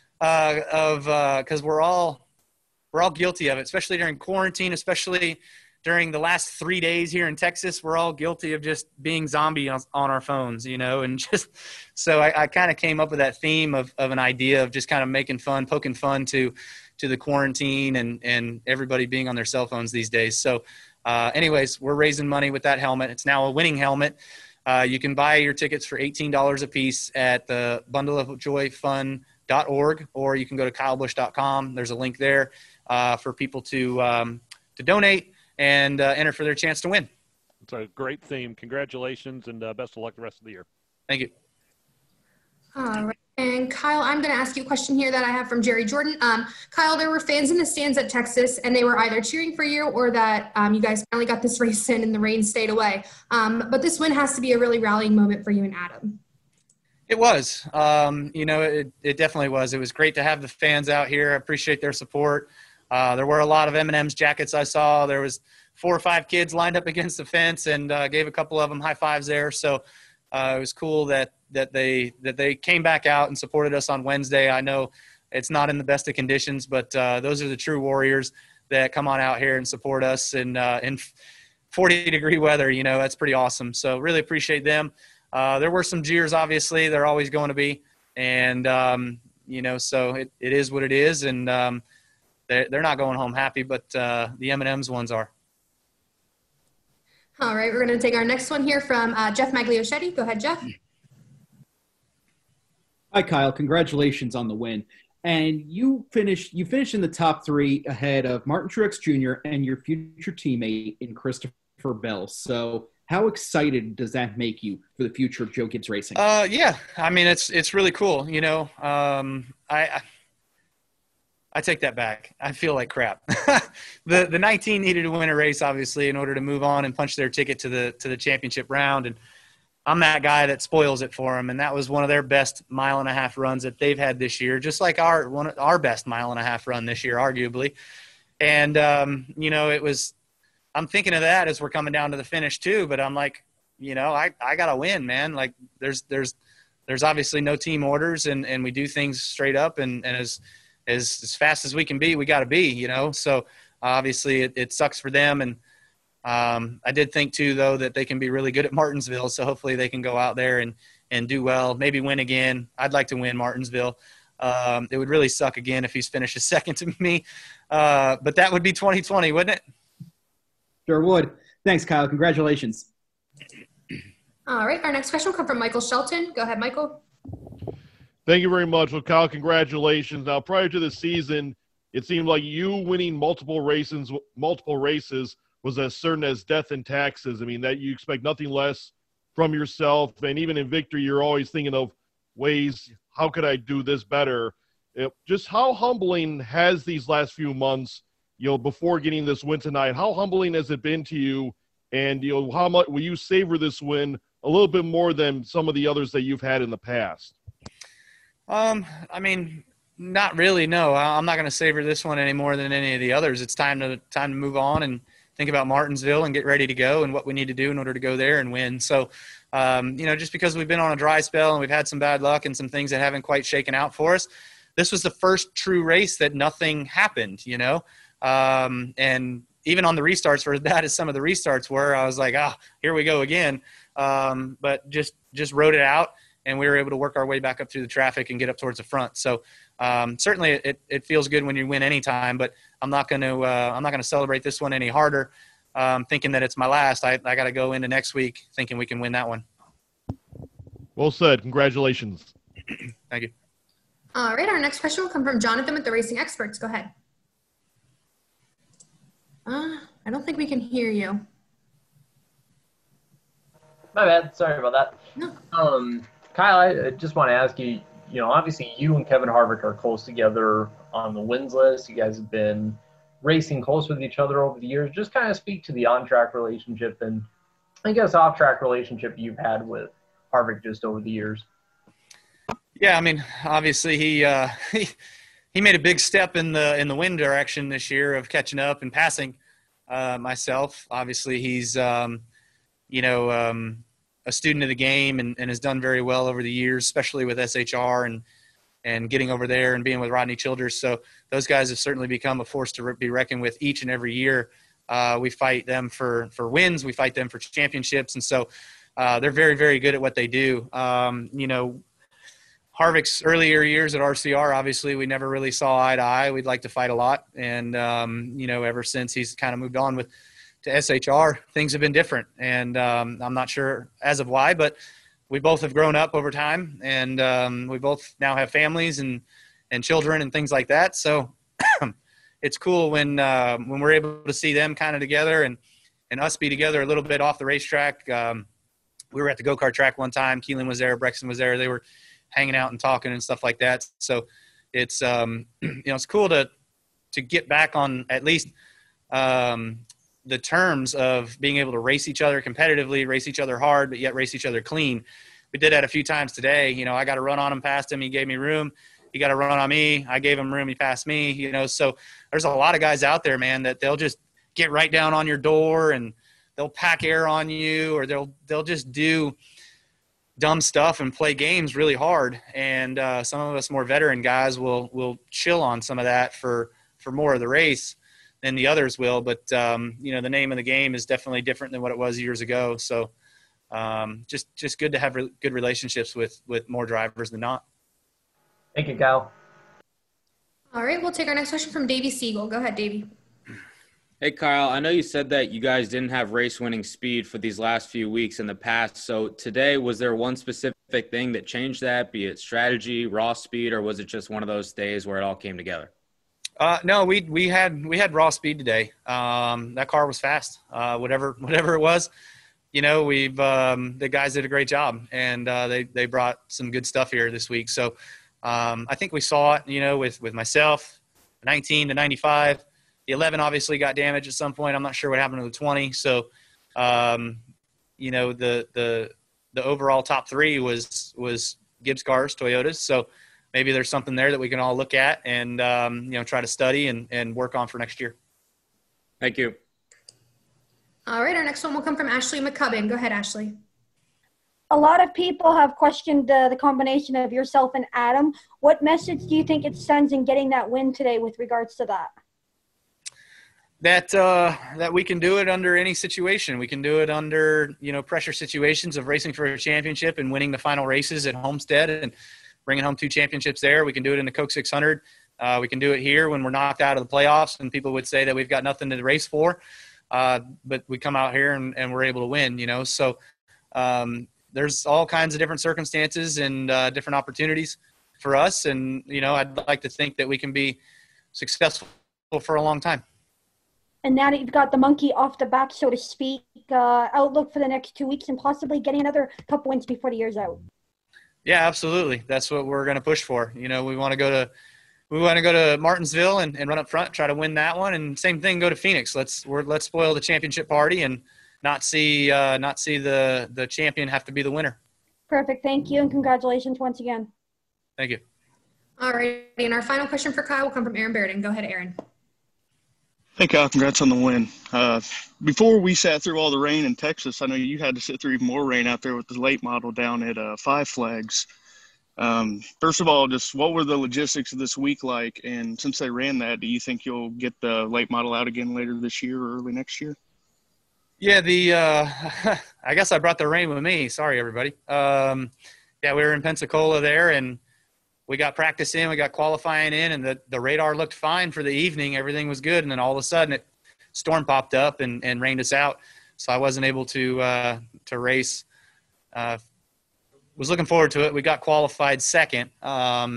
because we're all guilty of it, especially during quarantine, especially during the last 3 days here in Texas. We're all guilty of just being zombie on our phones, and just, so I kind of came up with that theme of an idea of just kind of making fun, poking fun to the quarantine and everybody being on their cell phones these days. So anyways, we're raising money with that helmet. It's now a winning helmet. You can buy your tickets for $18 a piece at the bundleofjoyfund.org, or you can go to kylebusch.com. There's a link there for people to donate and enter for their chance to win. It's a great theme. Congratulations, and best of luck the rest of the year. Thank you. All right. And Kyle, I'm going to ask you a question here that I have from Jerry Jordan. Kyle, there were fans in the stands at Texas, and they were either cheering for you or that you guys finally got this race in and the rain stayed away. But this win has to be a really rallying moment for you and Adam. It was. It definitely was. It was great to have the fans out here. I appreciate their support. There were a lot of M&M's jackets I saw. There was 4 or 5 kids lined up against the fence, and gave a couple of them high fives there. So it was cool that they came back out and supported us on Wednesday. I know it's not in the best of conditions, but those are the true warriors that come on out here and support us in 40-degree weather. That's pretty awesome. So really appreciate them. There were some jeers, obviously. They're always going to be. And, so it is what it is. And they're not going home happy, but the M&M's ones are. All right, we're going to take our next one here from Jeff Magliochetti. Go ahead, Jeff. Hi, Kyle. Congratulations on the win. And you finished in the top 3 ahead of Martin Truex Jr. and your future teammate in Christopher Bell. So how excited does that make you for the future of Joe Gibbs Racing? Yeah, I mean, it's really cool. I take that back. I feel like crap. The 19 needed to win a race, obviously, in order to move on and punch their ticket to the championship round. And I'm that guy that spoils it for them. And that was one of their best 1.5 mile runs that they've had this year, just like our best 1.5 mile run this year, arguably. And, it was – I'm thinking of that as we're coming down to the finish too. But I'm like, I got to win, man. Like there's obviously no team orders, and we do things straight up and as fast as we can be, we got to be, So obviously it sucks for them. And I did think too, though, that they can be really good at Martinsville. So hopefully they can go out there and do well, maybe win again. I'd like to win Martinsville. It would really suck again if he's finished second to me. But that would be 2020, wouldn't it? Sure would. Thanks, Kyle. Congratulations. All right, our next question will come from Michael Shelton. Go ahead, Michael. Thank you very much. Well, Kyle, congratulations. Now, prior to the season, it seemed like you winning multiple races was as certain as death and taxes. I mean, that you expect nothing less from yourself. And even in victory, you're always thinking of ways, how could I do this better? Just how humbling has these last few months, before getting this win tonight, how humbling has it been to you? And, how much will you savor this win a little bit more than some of the others that you've had in the past? I mean, not really. No, I'm not going to savor this one any more than any of the others. It's time to move on and think about Martinsville and get ready to go and what we need to do in order to go there and win. So, just because we've been on a dry spell and we've had some bad luck and some things that haven't quite shaken out for us, this was the first true race that nothing happened, and even on the restarts, for as bad as some of the restarts were, I was like, here we go again. But just rode it out, and we were able to work our way back up through the traffic and get up towards the front. So certainly it feels good when you win any time, but I'm not going to celebrate this one any harder, thinking that it's my last. I got to go into next week thinking we can win that one. Well said. Congratulations. Thank you. All right, our next question will come from Jonathan with the Racing Experts. Go ahead. I don't think we can hear you. My bad. Sorry about that. No. Kyle, I just want to ask you, obviously you and Kevin Harvick are close together on the wins list. You guys have been racing close with each other over the years. Just kind of speak to the on-track relationship and I guess off-track relationship you've had with Harvick just over the years. Yeah, I mean, obviously he made a big step in the win direction this year of catching up and passing myself. Obviously, he's a student of the game and has done very well over the years, especially with SHR and getting over there and being with Rodney Childers. So those guys have certainly become a force to be reckoned with each and every year. We fight them for wins, we fight them for championships, and so they're very, very good at what they do. Harvick's earlier years at RCR, obviously, we never really saw eye to eye. We'd like to fight a lot. And, ever since he's kind of moved on to SHR, things have been different. And I'm not sure as of why, but we both have grown up over time. And we both now have families and children and things like that. So it's cool when we're able to see them kind of together and us be together a little bit off the racetrack. We were at the go-kart track one time. Keelan was there. Brexton was there. They were hanging out and talking and stuff like that. So it's, it's cool to get back on at least the terms of being able to race each other competitively, race each other hard, but yet race each other clean. We did that a few times today. I got a run on him, past him. He gave me room. He got a run on me. I gave him room. He passed me, so there's a lot of guys out there, man, that they'll just get right down on your door and they'll pack air on you, or they'll just do dumb stuff and play games really hard. And some of us more veteran guys will chill on some of that for more of the race than the others will. But, the name of the game is definitely different than what it was years ago. So just good to have good relationships with more drivers than not. Thank you, Kyle. All right, we'll take our next question from Davey Siegel. Go ahead, Davey. Hey, Kyle, I know you said that you guys didn't have race-winning speed for these last few weeks in the past. So today, was there one specific thing that changed that, be it strategy, raw speed, or was it just one of those days where it all came together? No, we had raw speed today. That car was fast. Whatever it was, the guys did a great job, and they brought some good stuff here this week. So I think we saw it, with myself, 19 to 95. The 11 obviously got damaged at some point. I'm not sure what happened to the 20. So, the overall top three was Gibbs cars, Toyotas. So maybe there's something there that we can all look at and, try to study and work on for next year. Thank you. All right, our next one will come from Ashley McCubbin. Go ahead, Ashley. A lot of people have questioned the combination of yourself and Adam. What message do you think it sends in getting that win today with regards to that? That we can do it under any situation. We can do it under, pressure situations of racing for a championship and winning the final races at Homestead and bringing home 2 championships there. We can do it in the Coke 600. We can do it here when we're knocked out of the playoffs and people would say that we've got nothing to race for. But we come out here and we're able to win, So there's all kinds of different circumstances and different opportunities for us. And, I'd like to think that we can be successful for a long time. And now that you've got the monkey off the back, so to speak, outlook for the next 2 weeks and possibly getting another couple wins before the year's out. Yeah, absolutely. That's what we're going to push for. We want to go to Martinsville and run up front, try to win that one. And same thing, go to Phoenix. Let's spoil the championship party and not see the champion have to be the winner. Perfect. Thank you. And congratulations once again. Thank you. All right. And our final question for Kyle will come from Aaron Barrett. Go ahead, Aaron. Hey, Kyle, congrats on the win. Before we sat through all the rain in Texas, I know you had to sit through even more rain out there with the late model down at Five Flags. First of all, just what were the logistics of this week like? And since they ran that, do you think you'll get the late model out again later this year or early next year? Yeah, I guess I brought the rain with me. Sorry, everybody. We were in Pensacola there, and we got practice in, we got qualifying in, and the radar looked fine for the evening. Everything was good. And then all of a sudden storm popped up and rained us out. So I wasn't able to race. Was looking forward to it. We got qualified second, so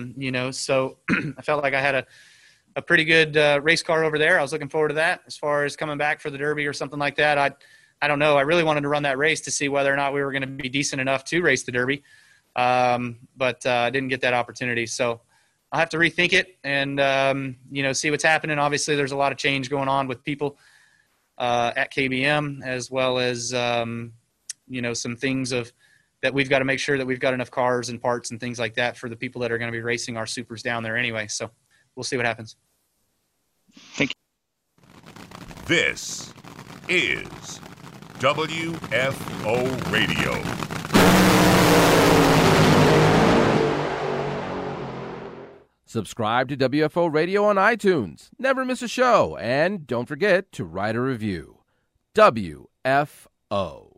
I felt like I had a pretty good race car over there. I was looking forward to that. As far as coming back for the Derby or something like that, I don't know. I really wanted to run that race to see whether or not we were going to be decent enough to race the Derby. But I didn't get that opportunity. So I'll have to rethink it and, see what's happening. Obviously, there's a lot of change going on with people at KBM, as well as, some things that we've got to make sure that we've got enough cars and parts and things like that for the people that are going to be racing our supers down there anyway. So we'll see what happens. Thank you. This is WFO Radio. Subscribe to WFO Radio on iTunes. Never miss a show. And don't forget to write a review. WFO.